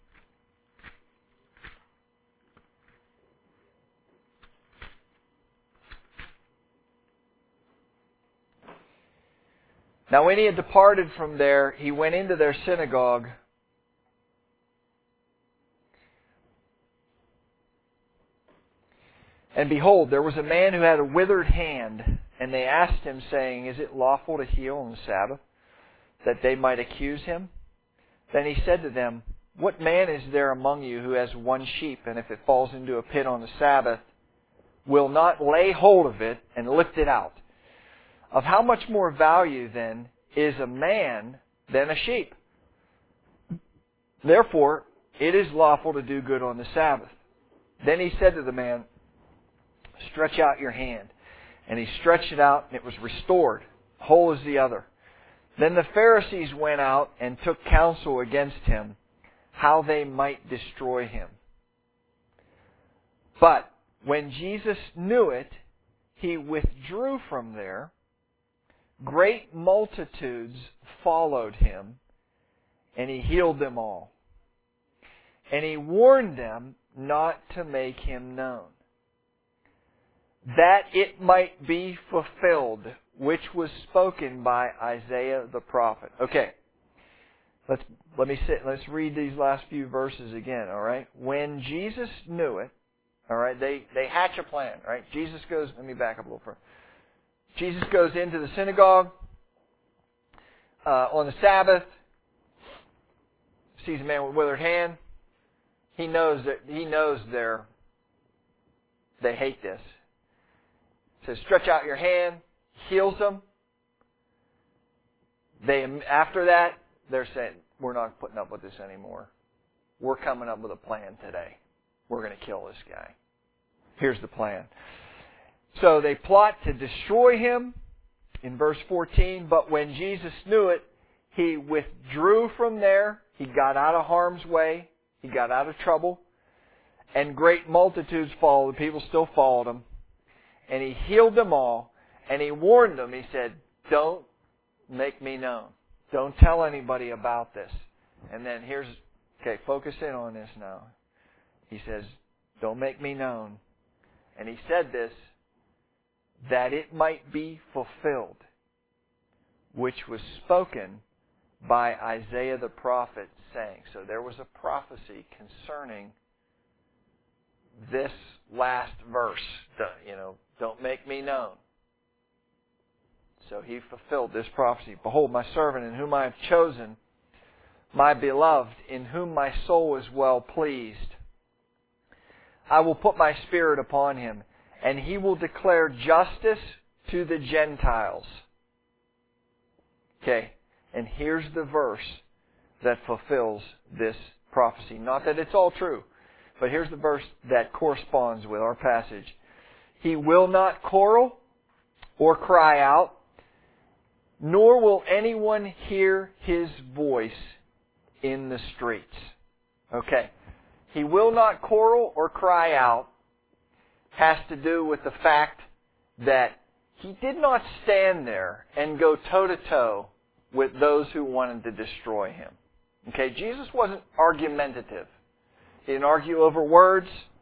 Now when he had departed from there, he went into their synagogue. And behold, there was a man who had a withered hand, and they asked him, saying, Is it lawful to heal on the Sabbath? That they might accuse him. Then he said to them, What man is there among you who has one sheep, and if it falls into a pit on the Sabbath, will not lay hold of it and lift it out? Of how much more value, then, is a man than a sheep? Therefore, it is lawful to do good on the Sabbath. Then he said to the man, stretch out your hand. And he stretched it out, and it was restored, whole as the other. Then the Pharisees went out and took counsel against him, how they might destroy him. But when Jesus knew it, he withdrew from there. Great multitudes followed him, and he healed them all. And he warned them not to make him known, that it might be fulfilled, which was spoken by Isaiah the prophet. Okay, let's let me sit. Let's read these last few verses again. All right. When Jesus knew it, all right, they they hatch a plan. All right. Jesus goes. Let me back up a little further. Jesus goes into the synagogue uh, on the Sabbath. Sees a man with a withered hand. He knows that he knows they're they hate this. Says, stretch out your hand. Heals them. They after that they're saying, we're not putting up with this anymore. We're coming up with a plan today. We're going to kill this guy. Here's the plan. So they plot to destroy him in verse fourteen. But when Jesus knew it, he withdrew from there. He got out of harm's way. He got out of trouble. And great multitudes followed. People still followed him. And he healed them all. And he warned them. He said, don't make me known. Don't tell anybody about this. And then here's, okay, focus in on this now. He says, don't make me known. And he said this, that it might be fulfilled, which was spoken by Isaiah the prophet, saying. So there was a prophecy concerning this last verse. You know, don't make me known. So he fulfilled this prophecy. Behold, my servant in whom I have chosen, my beloved, in whom my soul is well pleased. I will put my spirit upon him, and he will declare justice to the Gentiles. Okay, and here's the verse that fulfills this prophecy. Not that it's all true, but here's the verse that corresponds with our passage. He will not quarrel or cry out, nor will anyone hear his voice in the streets. Okay. He will not quarrel or cry out has to do with the fact that he did not stand there and go toe-to-toe with those who wanted to destroy him. Okay, Jesus wasn't argumentative. He didn't argue over words.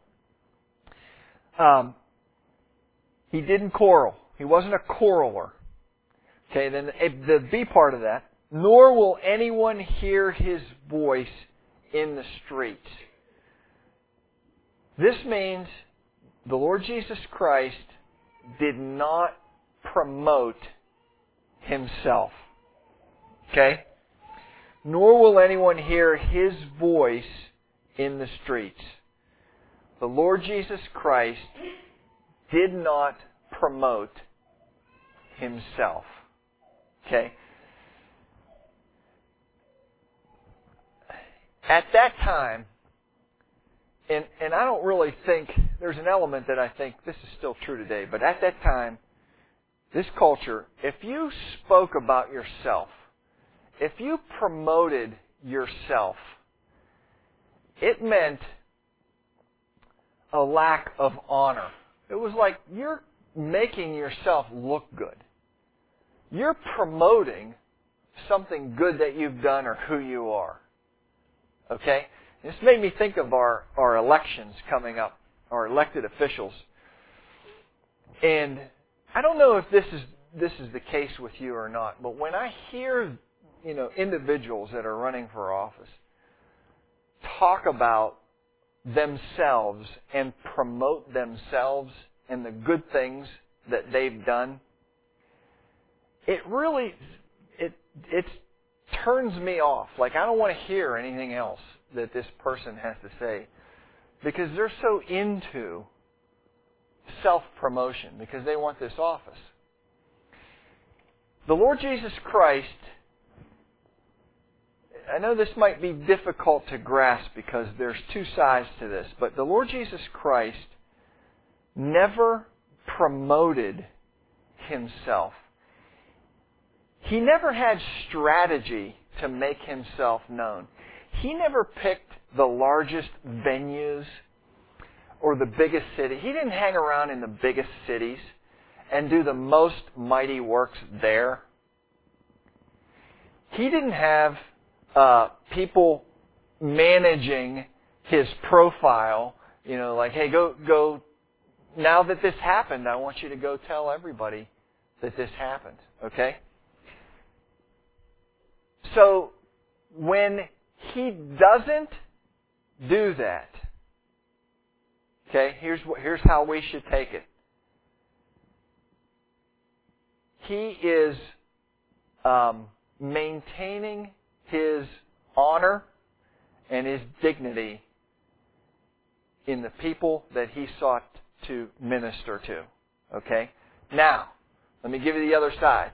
Um, he didn't quarrel. He wasn't a quarreler. Okay, then the B part of that, nor will anyone hear his voice in the streets. This means the Lord Jesus Christ did not promote himself. Okay? Nor will anyone hear his voice in the streets. The Lord Jesus Christ did not promote himself. Okay? At that time, and, and I don't really think, there's an element that I think this is still true today, but at that time, this culture, if you spoke about yourself, if you promoted yourself, it meant a lack of honor. It was like you're making yourself look good. You're promoting something good that you've done or who you are. Okay? This made me think of our, our elections coming up, our elected officials. And I don't know if this is this is the case with you or not, but when I hear, you know, individuals that are running for office talk about themselves and promote themselves and the good things that they've done, it really it it turns me off. Like, I don't want to hear anything else that this person has to say, because they're so into self-promotion, because they want this office. The Lord Jesus Christ, I know this might be difficult to grasp because there's two sides to this, but the Lord Jesus Christ never promoted Himself. He never had strategy to make Himself known. He never picked the largest venues or the biggest city. He didn't hang around in the biggest cities and do the most mighty works there. He didn't have uh, people managing His profile, you know, like, hey, go, go, now that this happened, I want you to go tell everybody that this happened, okay? So, when He doesn't do that, okay, here's what, here's how we should take it. He is um, maintaining His honor and His dignity in the people that He sought to minister to. Okay? Now, let me give you the other side.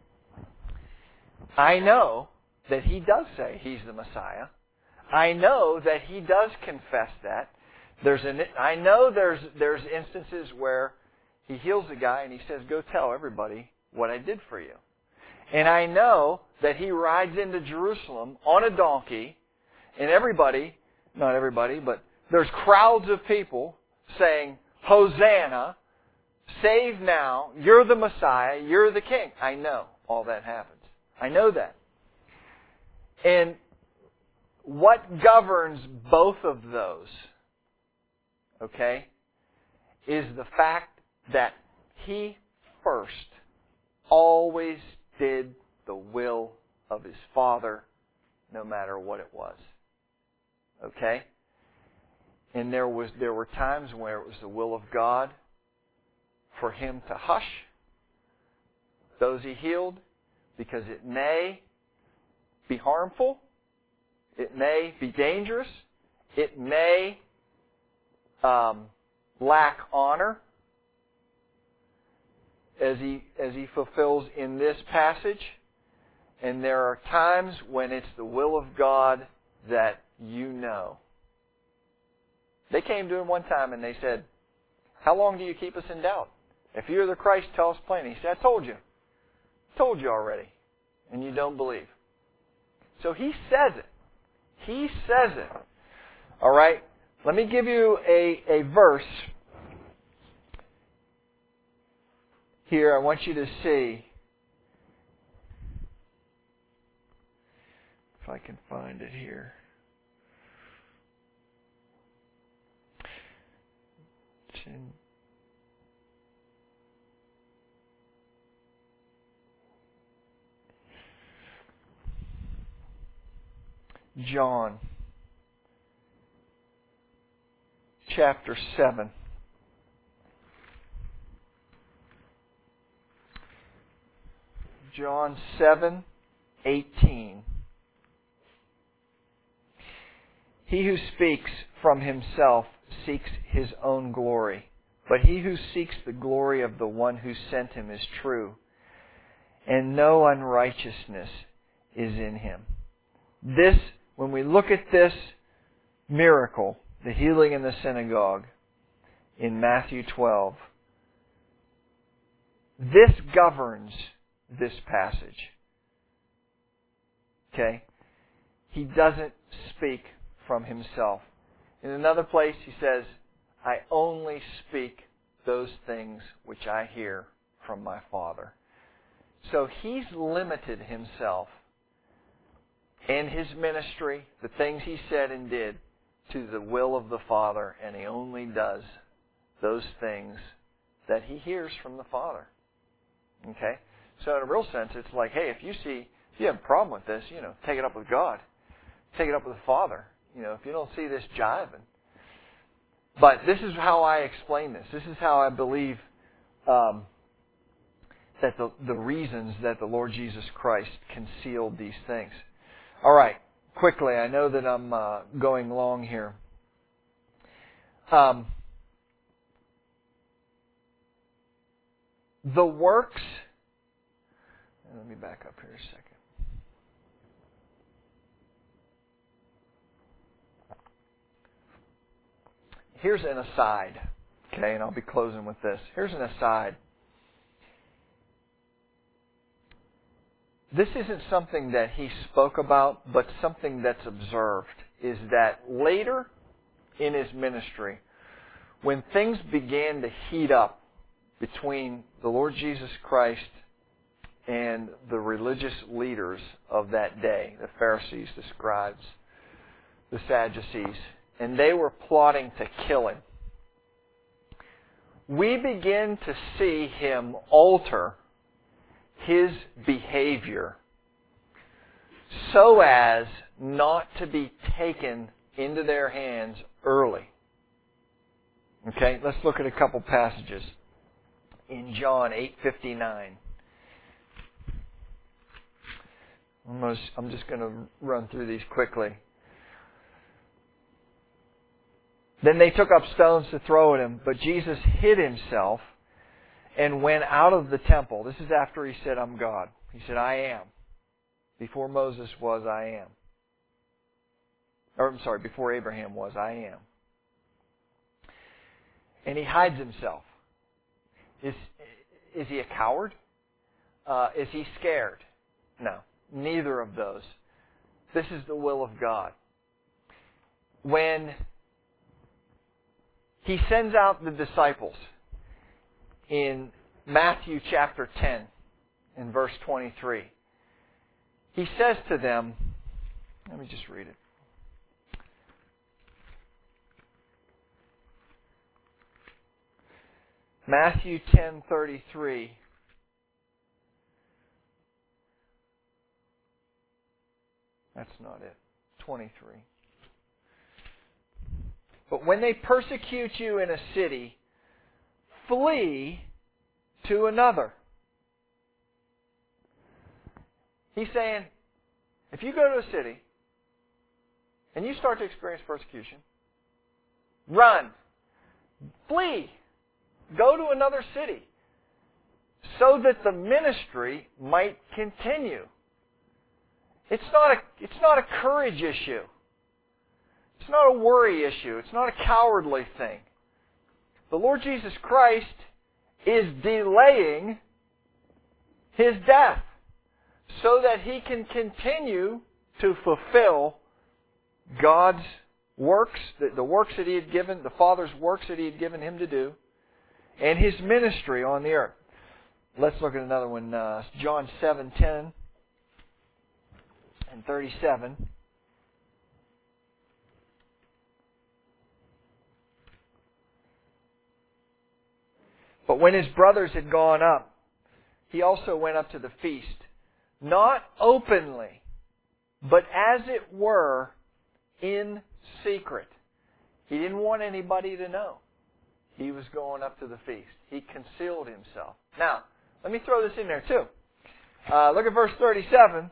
I know that He does say He's the Messiah. I know that He does confess that. There's an, I know there's there's instances where He heals a guy and He says, go tell everybody what I did for you. And I know that He rides into Jerusalem on a donkey, and everybody, not everybody, but there's crowds of people saying, Hosanna, save now, you're the Messiah, you're the King. I know all that happens. I know that. And what governs both of those, okay, is the fact that He first always did the will of His Father, no matter what it was. Okay? And there was there were times where it was the will of God for Him to hush those He healed, because it may be harmful, it may be dangerous, it may um, lack honor, as he as he fulfills in this passage. And there are times when it's the will of God that you know. They came to Him one time and they said, how long do you keep us in doubt? If you're the Christ, tell us plainly. He said, I told you. I told you already. And you don't believe. So He says it. He says it. All right? Let me give you a, a verse here. I want you to see if I can find it here. It's in John chapter seven. John seven eighteen. He who speaks from himself seeks his own glory, but he who seeks the glory of the one who sent him is true, and no unrighteousness is in him. This, when we look at this miracle, the healing in the synagogue in Matthew twelve, this governs this passage. Okay? He doesn't speak from himself. In another place he says, I only speak those things which I hear from my Father. So He's limited Himself and His ministry, the things He said and did, to the will of the Father, and He only does those things that He hears from the Father. Okay? So in a real sense, it's like, hey, if you see, if you have a problem with this, you know, take it up with God. Take it up with the Father. You know, if you don't see this jiving. But this is how I explain this. This is how I believe um, that the, the reasons that the Lord Jesus Christ concealed these things. All right, quickly, I know that I'm uh, going long here. Um, the works, let me back up here a second. Here's an aside, okay, and I'll be closing with this. Here's an aside. This isn't something that he spoke about, but something that's observed, is that later in his ministry, when things began to heat up between the Lord Jesus Christ and the religious leaders of that day, the Pharisees, the scribes, the Sadducees, and they were plotting to kill him, we begin to see him alter his behavior so as not to be taken into their hands early. Okay, let's look at a couple passages. In John eight fifty-nine. I'm, I'm just going to run through these quickly. Then they took up stones to throw at him, but Jesus hid himself and went out of the temple. This is after he said, I'm God. He said, I am. Before Moses was, I am. Or, I'm sorry, before Abraham was, I am. And he hides himself. Is, is he a coward? Uh, is he scared? No. Neither of those. This is the will of God. When he sends out the disciples in Matthew chapter ten, in verse twenty-three, he says to them, let me just read it. Matthew ten thirty-three. That's not it. twenty-three. But when they persecute you in a city, flee to another. He's saying, if you go to a city and you start to experience persecution, run. Flee. Go to another city so that the ministry might continue. It's not a, it's not a courage issue. It's not a worry issue. It's not a cowardly thing. The Lord Jesus Christ is delaying His death so that He can continue to fulfill God's works, the, the works that He had given, the Father's works that He had given Him to do, and His ministry on the earth. Let's look at another one. Uh, John seven ten and thirty-seven. But when his brothers had gone up, he also went up to the feast, not openly, but as it were in secret. He didn't want anybody to know he was going up to the feast. He concealed himself. Now, let me throw this in there too. Uh, look at verse thirty-seven.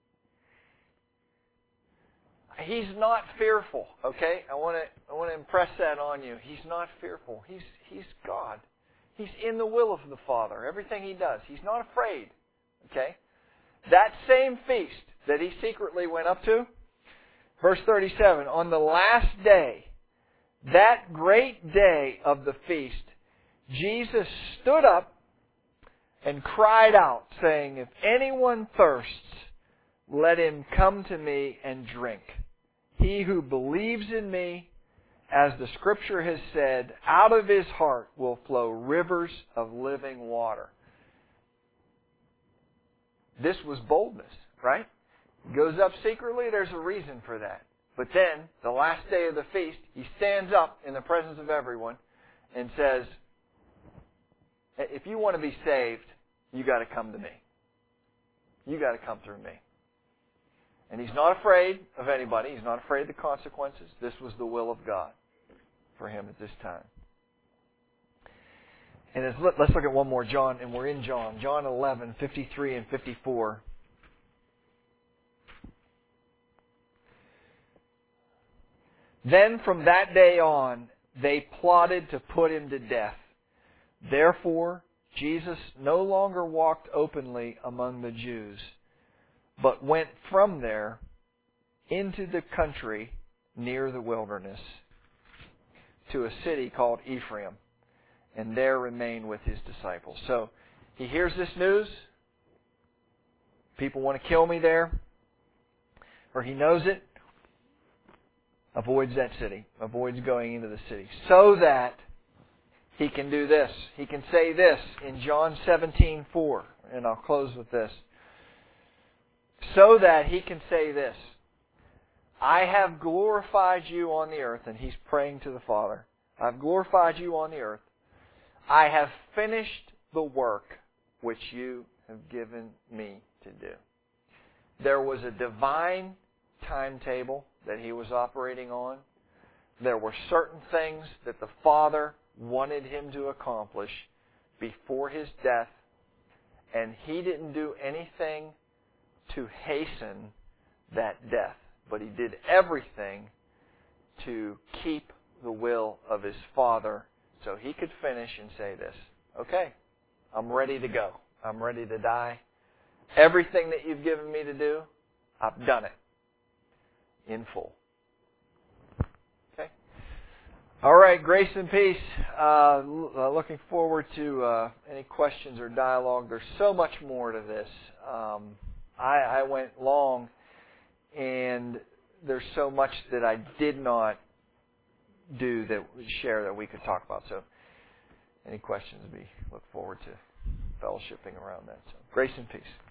He's not fearful, okay? I want to I want to impress that on you. He's not fearful. He's He's God. He's in the will of the Father. Everything He does, He's not afraid, okay? That same feast that He secretly went up to, verse thirty-seven, on the last day, that great day of the feast, Jesus stood up and cried out, saying, if anyone thirsts, let him come to me and drink. He who believes in me, as the Scripture has said, out of his heart will flow rivers of living water. This was boldness, right? He goes up secretly, there's a reason for that. But then, the last day of the feast, He stands up in the presence of everyone and says, if you want to be saved, you got to come to me. You got to come through me. And He's not afraid of anybody. He's not afraid of the consequences. This was the will of God for Him at this time. And as, let's look at one more John, and we're in John. John eleven, fifty-three and fifty-four. Then from that day on, they plotted to put Him to death. Therefore, Jesus no longer walked openly among the Jews, but went from there into the country near the wilderness to a city called Ephraim, and there remained with his disciples. So he hears this news. People want to kill me there. Or he knows it. Avoids that city. Avoids going into the city. So that he can do this. He can say this in John seventeen four. And I'll close with this. So that he can say this. I have glorified you on the earth. And he's praying to the Father. I've glorified you on the earth. I have finished the work which you have given me to do. There was a divine timetable that he was operating on. There were certain things that the Father wanted him to accomplish before his death, and he didn't do anything to hasten that death, but he did everything to keep the will of his Father so he could finish and say this, okay, I'm ready to go. I'm ready to die. Everything that you've given me to do, I've done it in full. Okay? All right, grace and peace. Uh, looking forward to uh, any questions or dialogue. There's so much more to this. Um, I, I went long, and there's so much that I did not do that share that we could talk about. So any questions, we look forward to fellowshipping around that. So grace and peace.